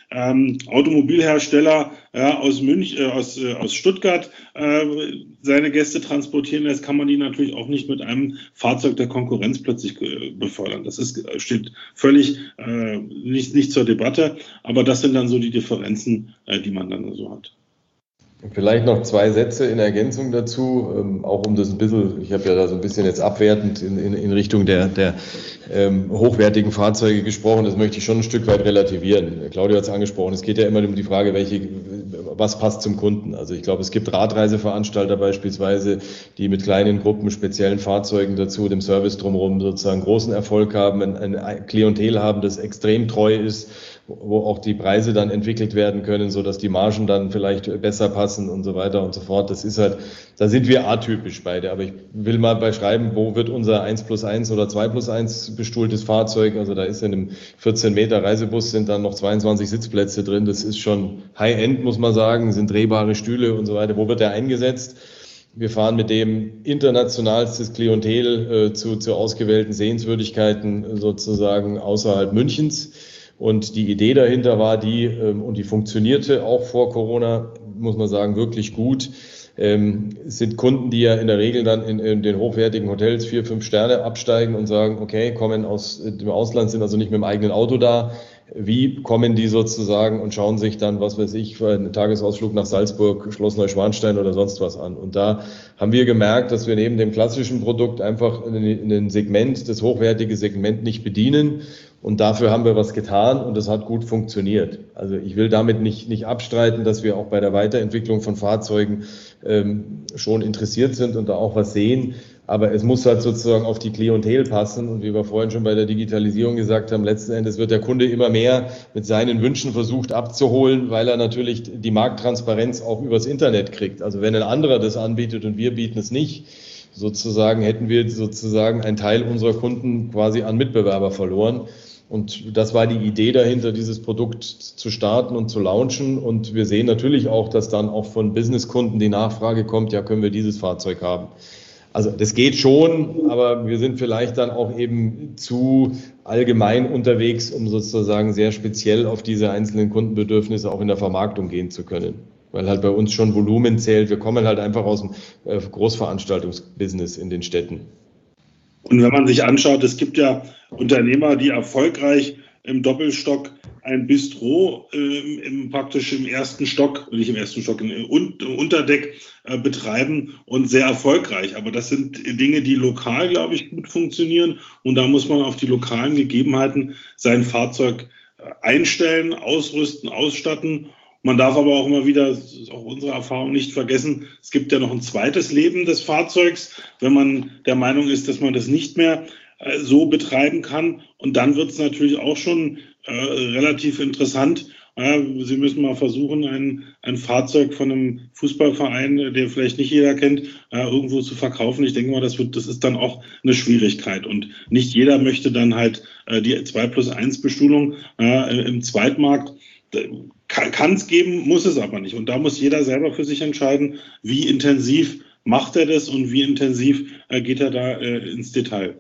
ähm, Automobilhersteller ja, aus München, äh, aus, äh, aus Stuttgart äh, seine Gäste transportieren lässt, kann man die natürlich auch nicht mit einem Fahrzeug der Konkurrenz plötzlich äh, befördern. Das ist, steht völlig äh, nicht, nicht zur Debatte, aber das sind dann so die Differenzen, äh, die man dann so hat. Vielleicht noch zwei Sätze in Ergänzung dazu, ähm, auch um das ein bisschen, ich habe ja da so ein bisschen jetzt abwertend in, in, in Richtung der, der ähm, hochwertigen Fahrzeuge gesprochen, das möchte ich schon ein Stück weit relativieren. Claudio hat es angesprochen, es geht ja immer um die Frage, welche, was passt zum Kunden. Also ich glaube, es gibt Radreiseveranstalter beispielsweise, die mit kleinen Gruppen, speziellen Fahrzeugen dazu, dem Service drumherum sozusagen großen Erfolg haben, ein, ein Klientel haben, das extrem treu ist, wo auch die Preise dann entwickelt werden können, so dass die Margen dann vielleicht besser passen und so weiter und so fort. Das ist halt, da sind wir atypisch beide. Aber ich will mal beschreiben, wo wird unser eins plus eins oder zwei plus eins bestuhltes Fahrzeug? Also da ist in einem vierzehn Meter Reisebus sind dann noch zweiundzwanzig Sitzplätze drin. Das ist schon High-End, muss man sagen, sind drehbare Stühle und so weiter. Wo wird der eingesetzt? Wir fahren mit dem internationalstes Klientel äh, zu, zu ausgewählten Sehenswürdigkeiten sozusagen außerhalb Münchens. Und die Idee dahinter war die, ähm, und die funktionierte auch vor Corona, muss man sagen, wirklich gut. Ähm, es sind Kunden, die ja in der Regel dann in, in den hochwertigen Hotels vier, fünf Sterne absteigen und sagen, okay, kommen aus dem Ausland, sind also nicht mit dem eigenen Auto da. Wie kommen die sozusagen und schauen sich dann, was weiß ich, für einen Tagesausflug nach Salzburg, Schloss Neuschwanstein oder sonst was an? Und da haben wir gemerkt, dass wir neben dem klassischen Produkt einfach ein Segment, das hochwertige Segment nicht bedienen. Und dafür haben wir was getan und das hat gut funktioniert. Also ich will damit nicht, nicht abstreiten, dass wir auch bei der Weiterentwicklung von Fahrzeugen ähm, schon interessiert sind und da auch was sehen. Aber es muss halt sozusagen auf die Klientel passen. Und wie wir vorhin schon bei der Digitalisierung gesagt haben, letzten Endes wird der Kunde immer mehr mit seinen Wünschen versucht abzuholen, weil er natürlich die Markttransparenz auch übers Internet kriegt. Also wenn ein anderer das anbietet und wir bieten es nicht, sozusagen hätten wir sozusagen einen Teil unserer Kunden quasi an Mitbewerber verloren. Und das war die Idee dahinter, dieses Produkt zu starten und zu launchen. Und wir sehen natürlich auch, dass dann auch von Businesskunden die Nachfrage kommt, ja, können wir dieses Fahrzeug haben? Also das geht schon, aber wir sind vielleicht dann auch eben zu allgemein unterwegs, um sozusagen sehr speziell auf diese einzelnen Kundenbedürfnisse auch in der Vermarktung gehen zu können. Weil halt bei uns schon Volumen zählt. Wir kommen halt einfach aus dem Großveranstaltungsbusiness in den Städten. Und wenn man sich anschaut, es gibt ja Unternehmer, die erfolgreich im Doppelstock ein Bistro äh, im, praktisch im ersten Stock, nicht im ersten Stock, im, im Unterdeck äh, betreiben und sehr erfolgreich. Aber das sind Dinge, die lokal, glaube ich, gut funktionieren. Und da muss man auf die lokalen Gegebenheiten sein Fahrzeug einstellen, ausrüsten, ausstatten. Man darf aber auch immer wieder, das ist auch unsere Erfahrung, nicht vergessen, es gibt ja noch ein zweites Leben des Fahrzeugs, wenn man der Meinung ist, dass man das nicht mehr äh, so betreiben kann. Und dann wird es natürlich auch schon äh, relativ interessant. Äh, Sie müssen mal versuchen, ein, ein Fahrzeug von einem Fußballverein, der vielleicht nicht jeder kennt, äh, irgendwo zu verkaufen. Ich denke mal, das wird, das ist dann auch eine Schwierigkeit. Und nicht jeder möchte dann halt äh, die zwei plus eins Bestuhlung äh, im Zweitmarkt. Kann es geben, muss es aber nicht. Und da muss jeder selber für sich entscheiden, wie intensiv macht er das und wie intensiv äh, geht er da äh, ins Detail.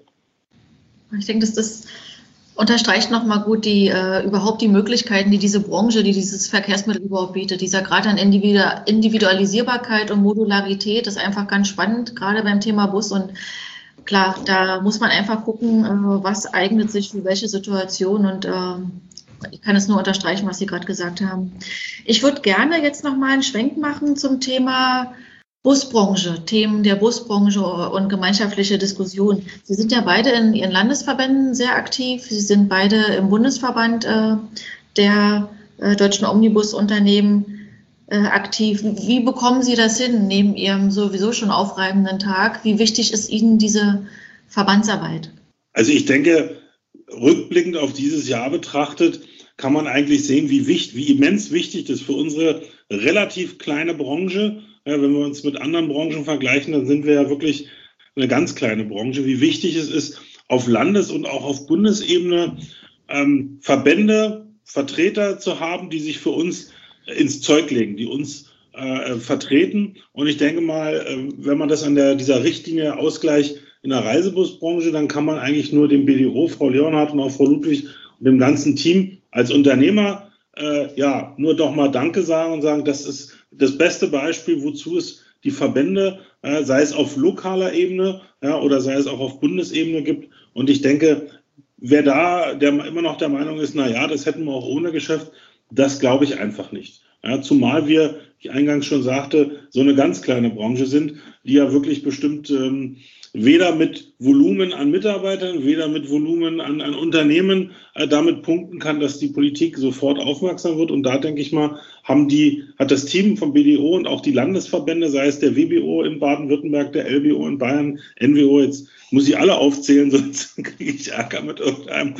Ich denke, dass das unterstreicht nochmal gut die äh, überhaupt die Möglichkeiten, die diese Branche, die dieses Verkehrsmittel überhaupt bietet. Dieser Grad an Individualisierbarkeit und Modularität ist einfach ganz spannend, gerade beim Thema Bus. Und klar, da muss man einfach gucken, äh, was eignet sich für welche Situation. Und äh, ich kann es nur unterstreichen, was Sie gerade gesagt haben. Ich würde gerne jetzt noch mal einen Schwenk machen zum Thema Busbranche, Themen der Busbranche und gemeinschaftliche Diskussionen. Sie sind ja beide in Ihren Landesverbänden sehr aktiv. Sie sind beide im Bundesverband äh, der äh, deutschen Omnibusunternehmen äh, aktiv. Wie bekommen Sie das hin, neben Ihrem sowieso schon aufreibenden Tag? Wie wichtig ist Ihnen diese Verbandsarbeit? Also ich denke, rückblickend auf dieses Jahr betrachtet, kann man eigentlich sehen, wie, wichtig, wie immens wichtig das für unsere relativ kleine Branche, ja, wenn wir uns mit anderen Branchen vergleichen, dann sind wir ja wirklich eine ganz kleine Branche, wie wichtig es ist, auf Landes- und auch auf Bundesebene ähm, Verbände, Vertreter zu haben, die sich für uns ins Zeug legen, die uns äh, vertreten. Und ich denke mal, äh, wenn man das an der, dieser Richtlinie Ausgleich in der Reisebusbranche, dann kann man eigentlich nur dem B D O, Frau Leonhardt und auch Frau Ludwig und dem ganzen Team als Unternehmer äh, ja, nur doch mal Danke sagen und sagen, das ist das beste Beispiel, wozu es die Verbände, äh, sei es auf lokaler Ebene, ja, oder sei es auch auf Bundesebene gibt. Und ich denke, wer da der immer noch der Meinung ist, na ja, das hätten wir auch ohne Geschäft, das glaube ich einfach nicht. Ja, zumal wir, wie ich eingangs schon sagte, so eine ganz kleine Branche sind, die ja wirklich bestimmt ähm, weder mit Volumen an Mitarbeitern, weder mit Volumen an, an Unternehmen äh, damit punkten kann, dass die Politik sofort aufmerksam wird. Und da denke ich mal, haben die, hat das Team vom B D O und auch die Landesverbände, sei es der W B O in Baden-Württemberg, der L B O in Bayern, N W O, jetzt muss ich alle aufzählen, sonst kriege ich Ärger mit irgendeinem.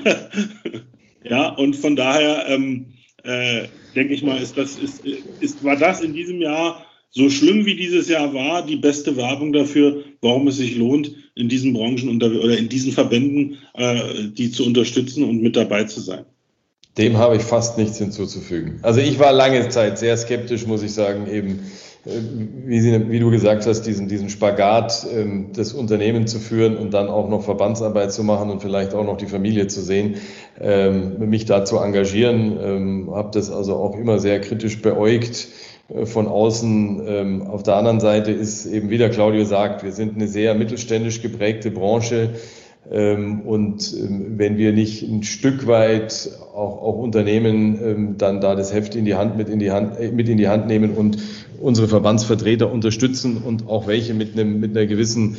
Ja, und von daher ähm, äh, denke ich mal, ist das, ist, ist, war das in diesem Jahr, so schlimm wie dieses Jahr war, die beste Werbung dafür, warum es sich lohnt, in diesen Branchen unter, oder in diesen Verbänden äh, die zu unterstützen und mit dabei zu sein. Dem habe ich fast nichts hinzuzufügen. Also ich war lange Zeit sehr skeptisch, muss ich sagen, eben wie, Sie, wie du gesagt hast, diesen, diesen Spagat ähm, des Unternehmens zu führen und dann auch noch Verbandsarbeit zu machen und vielleicht auch noch die Familie zu sehen, ähm, mich da zu engagieren, ähm, habe das also auch immer sehr kritisch beäugt äh, von außen. Ähm, auf der anderen Seite ist eben, wie der Claudio sagt, wir sind eine sehr mittelständisch geprägte Branche. Ähm, und ähm, wenn wir nicht ein Stück weit auch, auch Unternehmen ähm, dann da das Heft in die Hand mit in die Hand äh, mit in die Hand nehmen und unsere Verbandsvertreter unterstützen und auch welche mit einem mit einer gewissen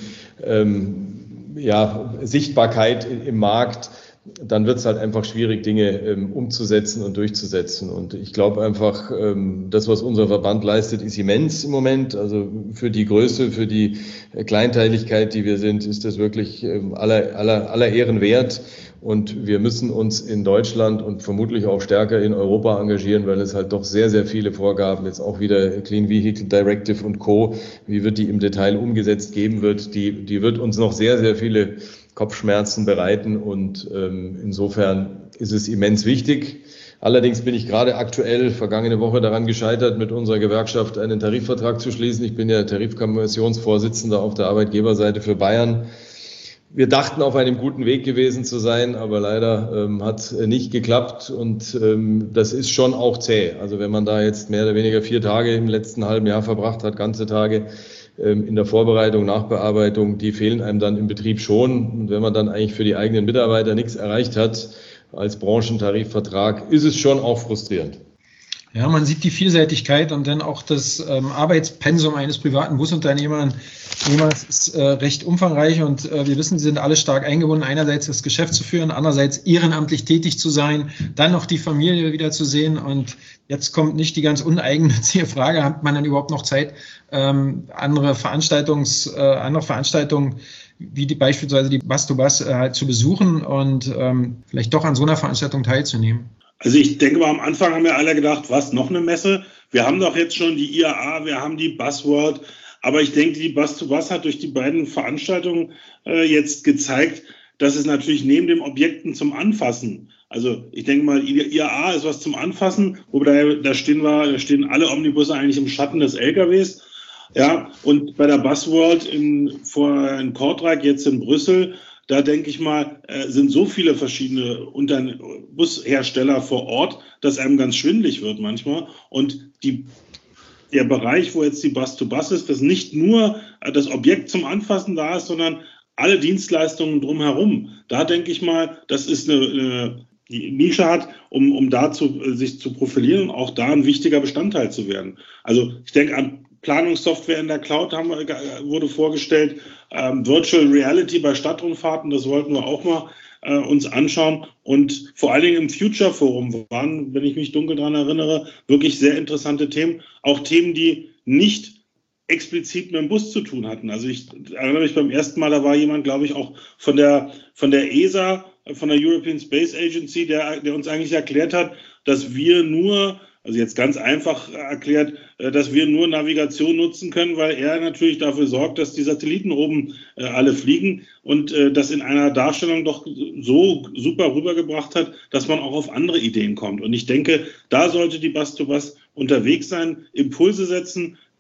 ähm, ja, Sichtbarkeit im Markt, dann wird es halt einfach schwierig, Dinge ähm, umzusetzen und durchzusetzen. Und ich glaube einfach, ähm, das, was unser Verband leistet, ist immens im Moment. Also für die Größe, für die Kleinteiligkeit, die wir sind, ist das wirklich ähm, aller, aller, aller Ehren wert. Und wir müssen uns in Deutschland und vermutlich auch stärker in Europa engagieren, weil es halt doch sehr, sehr viele Vorgaben, jetzt auch wieder Clean Vehicle Directive und Co., wie wird die im Detail umgesetzt geben wird, die, die wird uns noch sehr, sehr viele Kopfschmerzen bereiten und ähm, insofern ist es immens wichtig. Allerdings bin ich gerade aktuell vergangene Woche daran gescheitert, mit unserer Gewerkschaft einen Tarifvertrag zu schließen. Ich bin ja Tarifkommissionsvorsitzender auf der Arbeitgeberseite für Bayern. Wir dachten, auf einem guten Weg gewesen zu sein, aber leider ähm, hat nicht geklappt und ähm, das ist schon auch zäh. Also wenn man da jetzt mehr oder weniger vier Tage im letzten halben Jahr verbracht hat, ganze Tage, in der Vorbereitung, Nachbearbeitung, die fehlen einem dann im Betrieb schon. Und wenn man dann eigentlich für die eigenen Mitarbeiter nichts erreicht hat als Branchentarifvertrag, ist es schon auch frustrierend. Ja, man sieht die Vielseitigkeit und dann auch das ähm, Arbeitspensum eines privaten Busunternehmers ist äh, recht umfangreich und äh, wir wissen, sie sind alle stark eingebunden, einerseits das Geschäft zu führen, andererseits ehrenamtlich tätig zu sein, dann noch die Familie wieder zu sehen und jetzt kommt nicht die ganz uneigennützige Frage, hat man dann überhaupt noch Zeit, ähm, andere Veranstaltungs, äh, andere Veranstaltungen wie die, beispielsweise die Bus-to-Bus äh, halt zu besuchen und ähm, vielleicht doch an so einer Veranstaltung teilzunehmen? Also ich denke mal, am Anfang haben wir alle gedacht, was, noch eine Messe? Wir haben doch jetzt schon die I A A, wir haben die Buzzworld, aber ich denke, die Bus-to-Bus hat durch die beiden Veranstaltungen äh, jetzt gezeigt, dass es natürlich neben dem Objekten zum Anfassen, also ich denke mal, I A A ist was zum Anfassen, wobei da stehen wir, da stehen alle Omnibusse eigentlich im Schatten des L K Ws. Ja, und bei der Buzzworld in, vor, in Kortrijk, jetzt in Brüssel, da denke ich mal, sind so viele verschiedene Unterne- Bushersteller vor Ort, dass einem ganz schwindelig wird manchmal. Und die, der Bereich, wo jetzt die Bus-to-Bus ist, dass nicht nur das Objekt zum Anfassen da ist, sondern alle Dienstleistungen drumherum. Da denke ich mal, das ist eine, eine die Nische hat, um, um da zu, sich zu profilieren und auch da ein wichtiger Bestandteil zu werden. Also ich denke an Planungssoftware in der Cloud haben, wurde vorgestellt, ähm, Virtual Reality bei Stadtrundfahrten, das wollten wir auch mal äh, uns anschauen. Und vor allen Dingen im Future Forum waren, wenn ich mich dunkel daran erinnere, wirklich sehr interessante Themen. Auch Themen, die nicht explizit mit dem Bus zu tun hatten. Also ich erinnere mich beim ersten Mal, da war jemand, glaube ich, auch von der, von der E S A, von der European Space Agency, der, der uns eigentlich erklärt hat, dass wir nur, also jetzt ganz einfach erklärt, dass wir nur Navigation nutzen können, weil er natürlich dafür sorgt, dass die Satelliten oben äh, alle fliegen und äh, das in einer Darstellung doch so super rübergebracht hat, dass man auch auf andere Ideen kommt. Und ich denke, da sollte die Bus-to-Bus unterwegs sein, Impulse setzen,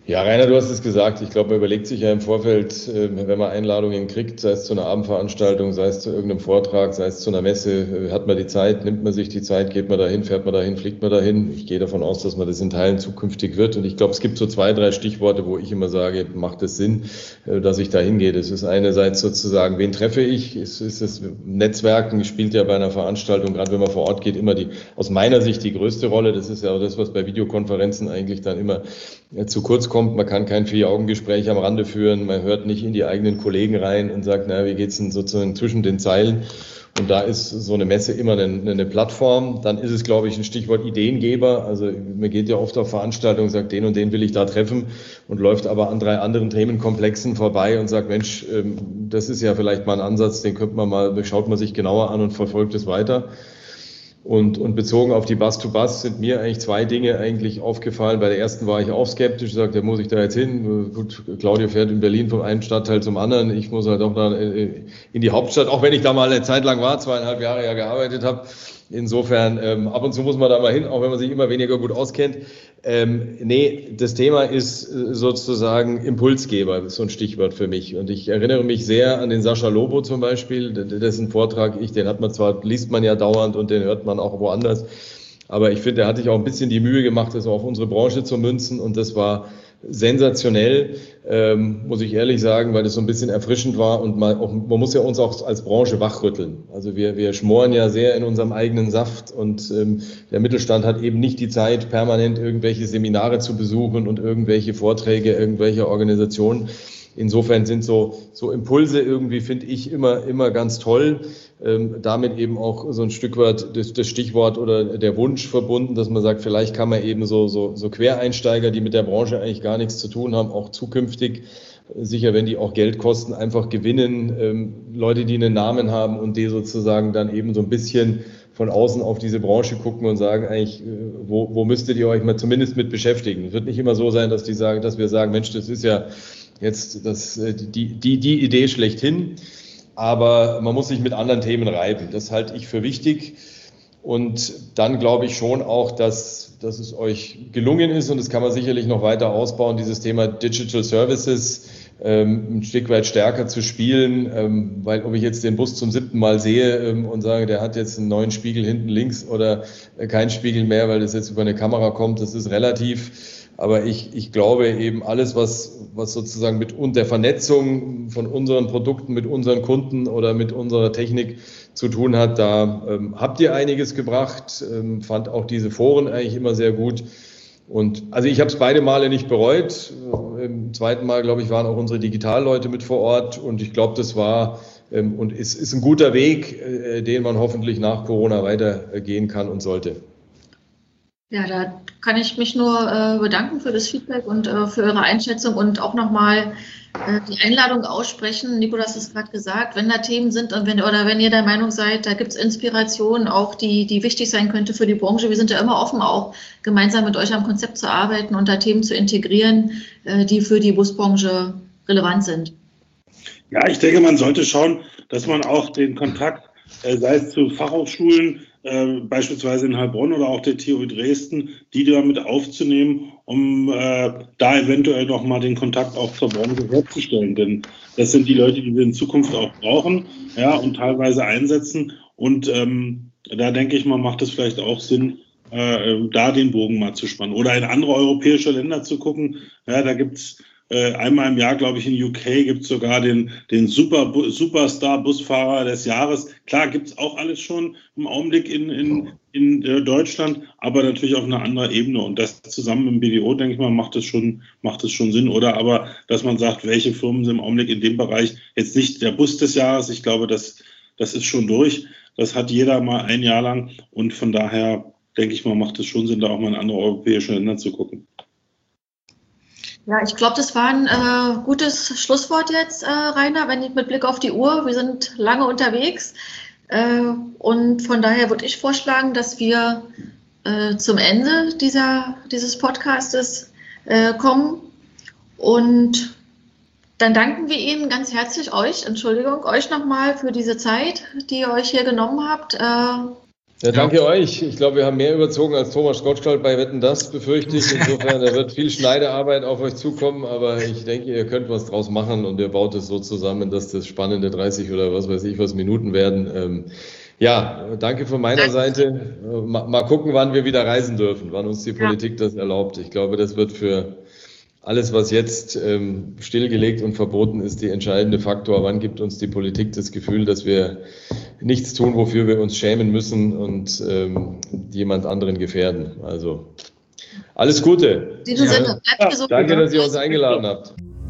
Ja, Rainer, du hast es gesagt. Ich glaube, man überlegt sich ja im Vorfeld, wenn man Einladungen kriegt, sei es zu einer Abendveranstaltung, sei es zu irgendeinem Vortrag, sei es zu einer Messe, hat man die Zeit, nimmt man sich die Zeit, geht man dahin, fährt man dahin, fliegt man dahin. Ich gehe davon aus, dass man das in Teilen zukünftig wird. Und ich glaube, es gibt so zwei, drei Stichworte, wo ich immer sage, macht es Sinn, dass ich da hingehe. Das ist einerseits sozusagen, wen treffe ich? Es ist das Netzwerken, spielt ja bei einer Veranstaltung, gerade wenn man vor Ort geht, immer die, aus meiner Sicht die größte Rolle. Das ist ja auch das, was bei Videokonferenzen eigentlich dann immer zu kurz kommt. Kommt. Man kann kein Vier-Augen-Gespräch am Rande führen, man hört nicht in die eigenen Kollegen rein und sagt, na, wie geht's denn sozusagen zwischen den Zeilen? Und da ist so eine Messe immer eine, eine Plattform. Dann ist es, glaube ich, ein Stichwort Ideengeber. Also man geht ja oft auf Veranstaltungen, sagt, den und den will ich da treffen und läuft aber an drei anderen Themenkomplexen vorbei und sagt, Mensch, das ist ja vielleicht mal ein Ansatz, den könnte man mal, schaut man sich genauer an und verfolgt es weiter. Und, und bezogen auf die Bus-to-Bus sind mir eigentlich zwei Dinge eigentlich aufgefallen. Bei der ersten war ich auch skeptisch, sagte, muss ich da jetzt hin? Gut, Claudio fährt in Berlin vom einen Stadtteil zum anderen. Ich muss halt auch da in die Hauptstadt, auch wenn ich da mal eine Zeit lang war, zweieinhalb Jahre ja gearbeitet habe. Insofern, ähm, ab und zu muss man da mal hin, auch wenn man sich immer weniger gut auskennt. Ähm, nee, das Thema ist sozusagen Impulsgeber, das ist so ein Stichwort für mich. Und ich erinnere mich sehr an den Sascha Lobo zum Beispiel, dessen Vortrag ich, den hat man zwar, liest man ja dauernd und den hört man auch woanders. Aber ich finde, er hat sich auch ein bisschen die Mühe gemacht, das auf unsere Branche zu münzen. Und das war sensationell, ähm, muss ich ehrlich sagen, weil das so ein bisschen erfrischend war. Und man, auch, man muss ja uns auch als Branche wachrütteln. Also wir, wir schmoren ja sehr in unserem eigenen Saft. Und ähm, der Mittelstand hat eben nicht die Zeit, permanent irgendwelche Seminare zu besuchen und irgendwelche Vorträge irgendwelcher Organisationen. Insofern sind so, so Impulse irgendwie, finde ich, immer, immer ganz toll. Ähm, damit eben auch so ein Stück weit das, das Stichwort oder der Wunsch verbunden, dass man sagt, vielleicht kann man eben so, so, so Quereinsteiger, die mit der Branche eigentlich gar nichts zu tun haben, auch zukünftig, sicher, wenn die auch Geld kosten, einfach gewinnen. Ähm, Leute, die einen Namen haben und die sozusagen dann eben so ein bisschen von außen auf diese Branche gucken und sagen eigentlich, wo, wo müsstet ihr euch mal zumindest mit beschäftigen? Es wird nicht immer so sein, dass die sagen, dass wir sagen, Mensch, das ist ja jetzt das, die, die, die Idee schlechthin, aber man muss sich mit anderen Themen reiben. Das halte ich für wichtig. Und dann glaube ich schon auch, dass, dass es euch gelungen ist, und das kann man sicherlich noch weiter ausbauen, dieses Thema Digital Services ähm, ein Stück weit stärker zu spielen, ähm, weil ob ich jetzt den Bus zum siebten Mal sehe ähm, und sage, der hat jetzt einen neuen Spiegel hinten links oder äh, keinen Spiegel mehr, weil das jetzt über eine Kamera kommt, das ist relativ. Aber ich, ich glaube eben alles, was, was sozusagen mit der Vernetzung von unseren Produkten mit unseren Kunden oder mit unserer Technik zu tun hat, da ähm, habt ihr einiges gebracht, ähm, fand auch diese Foren eigentlich immer sehr gut. Und also ich habe es beide Male nicht bereut. Im zweiten Mal, glaube ich, waren auch unsere Digitalleute mit vor Ort und ich glaube, das war ähm, und ist, ist ein guter Weg, äh, den man hoffentlich nach Corona weitergehen kann und sollte. Ja, da kann ich mich nur äh, bedanken für das Feedback und äh, für Ihre Einschätzung und auch nochmal äh, die Einladung aussprechen. Nico, du hast es gerade gesagt, wenn da Themen sind und wenn, oder wenn ihr der Meinung seid, da gibt es Inspirationen auch, die, die wichtig sein könnte für die Branche. Wir sind ja immer offen, auch gemeinsam mit euch am Konzept zu arbeiten und da Themen zu integrieren, äh, die für die Busbranche relevant sind. Ja, ich denke, man sollte schauen, dass man auch den Kontakt, äh, sei es zu Fachhochschulen, Äh, beispielsweise in Heilbronn oder auch der T U Dresden, die damit aufzunehmen, um äh, da eventuell nochmal den Kontakt auch zur Branche herzustellen. Denn das sind die Leute, die wir in Zukunft auch brauchen, ja, und teilweise einsetzen. Und ähm, da denke ich mal, macht es vielleicht auch Sinn, äh, da den Bogen mal zu spannen. Oder in andere europäische Länder zu gucken. Ja, da gibt's Äh, einmal im Jahr, glaube ich, in U K gibt es sogar den, den Super, Superstar-Busfahrer des Jahres. Klar, gibt es auch alles schon im Augenblick in, in, in äh, Deutschland, aber natürlich auf einer anderen Ebene. Und das zusammen im B D O, denke ich mal, macht es schon, macht es schon Sinn. Oder aber, dass man sagt, welche Firmen sind im Augenblick in dem Bereich jetzt nicht der Bus des Jahres. Ich glaube, das, das ist schon durch. Das hat jeder mal ein Jahr lang. Und von daher, denke ich mal, macht es schon Sinn, da auch mal in andere europäische Länder zu gucken. Ja, ich glaube, das war ein äh, gutes Schlusswort jetzt, äh, Rainer, wenn ich mit Blick auf die Uhr, wir sind lange unterwegs äh, und von daher würde ich vorschlagen, dass wir äh, zum Ende dieser, dieses Podcastes äh, kommen und dann danken wir Ihnen ganz herzlich, euch, Entschuldigung, euch nochmal für diese Zeit, die ihr euch hier genommen habt. Äh, Ja, danke ja. euch. Ich glaube, wir haben mehr überzogen als Thomas Gottschalk bei Wetten, das, befürchte ich. Insofern, da wird viel Schneidearbeit auf euch zukommen, aber ich denke, ihr könnt was draus machen und ihr baut es so zusammen, dass das spannende dreißig oder was weiß ich was Minuten werden. Ähm, ja, danke von meiner Seite. Mal, mal gucken, wann wir wieder reisen dürfen, wann uns die Politik das erlaubt. Ich glaube, das wird für alles, was jetzt ähm, stillgelegt und verboten ist, der entscheidende Faktor. Wann gibt uns die Politik das Gefühl, dass wir nichts tun, wofür wir uns schämen müssen und ähm, jemand anderen gefährden? Also alles Gute. In diesem Sinne, bleibt gesund. Danke, dass ihr uns eingeladen habt.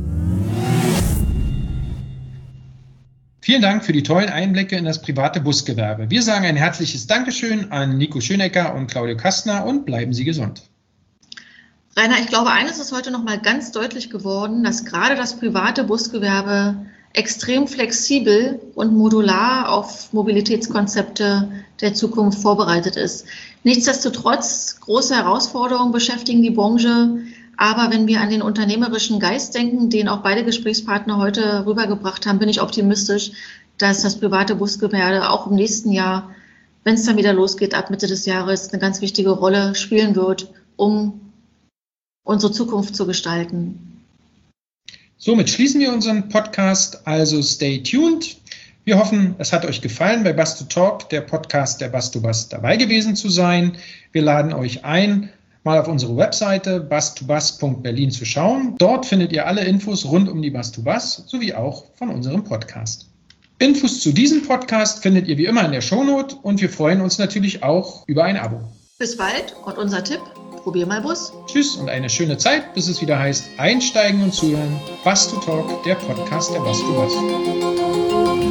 Vielen Dank für die tollen Einblicke in das private Busgewerbe. Wir sagen ein herzliches Dankeschön an Nico Schönecker und Claudio Kastner und bleiben Sie gesund. Rainer, ich glaube, eines ist heute noch mal ganz deutlich geworden, dass gerade das private Busgewerbe extrem flexibel und modular auf Mobilitätskonzepte der Zukunft vorbereitet ist. Nichtsdestotrotz, große Herausforderungen beschäftigen die Branche. Aber wenn wir an den unternehmerischen Geist denken, den auch beide Gesprächspartner heute rübergebracht haben, bin ich optimistisch, dass das private Busgewerbe auch im nächsten Jahr, wenn es dann wieder losgeht, ab Mitte des Jahres, eine ganz wichtige Rolle spielen wird, um unsere Zukunft zu gestalten. Somit schließen wir unseren Podcast, also stay tuned. Wir hoffen, es hat euch gefallen, bei Bus to Talk, der Podcast der Bus to Bus, dabei gewesen zu sein. Wir laden euch ein, mal auf unsere Webseite bus to bus punkt berlin zu schauen. Dort findet ihr alle Infos rund um die Bus to Bus sowie auch von unserem Podcast. Infos zu diesem Podcast findet ihr wie immer in der Shownote und wir freuen uns natürlich auch über ein Abo. Bis bald und unser Tipp: Probier mal Bus. Tschüss und eine schöne Zeit, bis es wieder heißt, einsteigen und zuhören. Bus to Talk, der Podcast der Bus to Bus.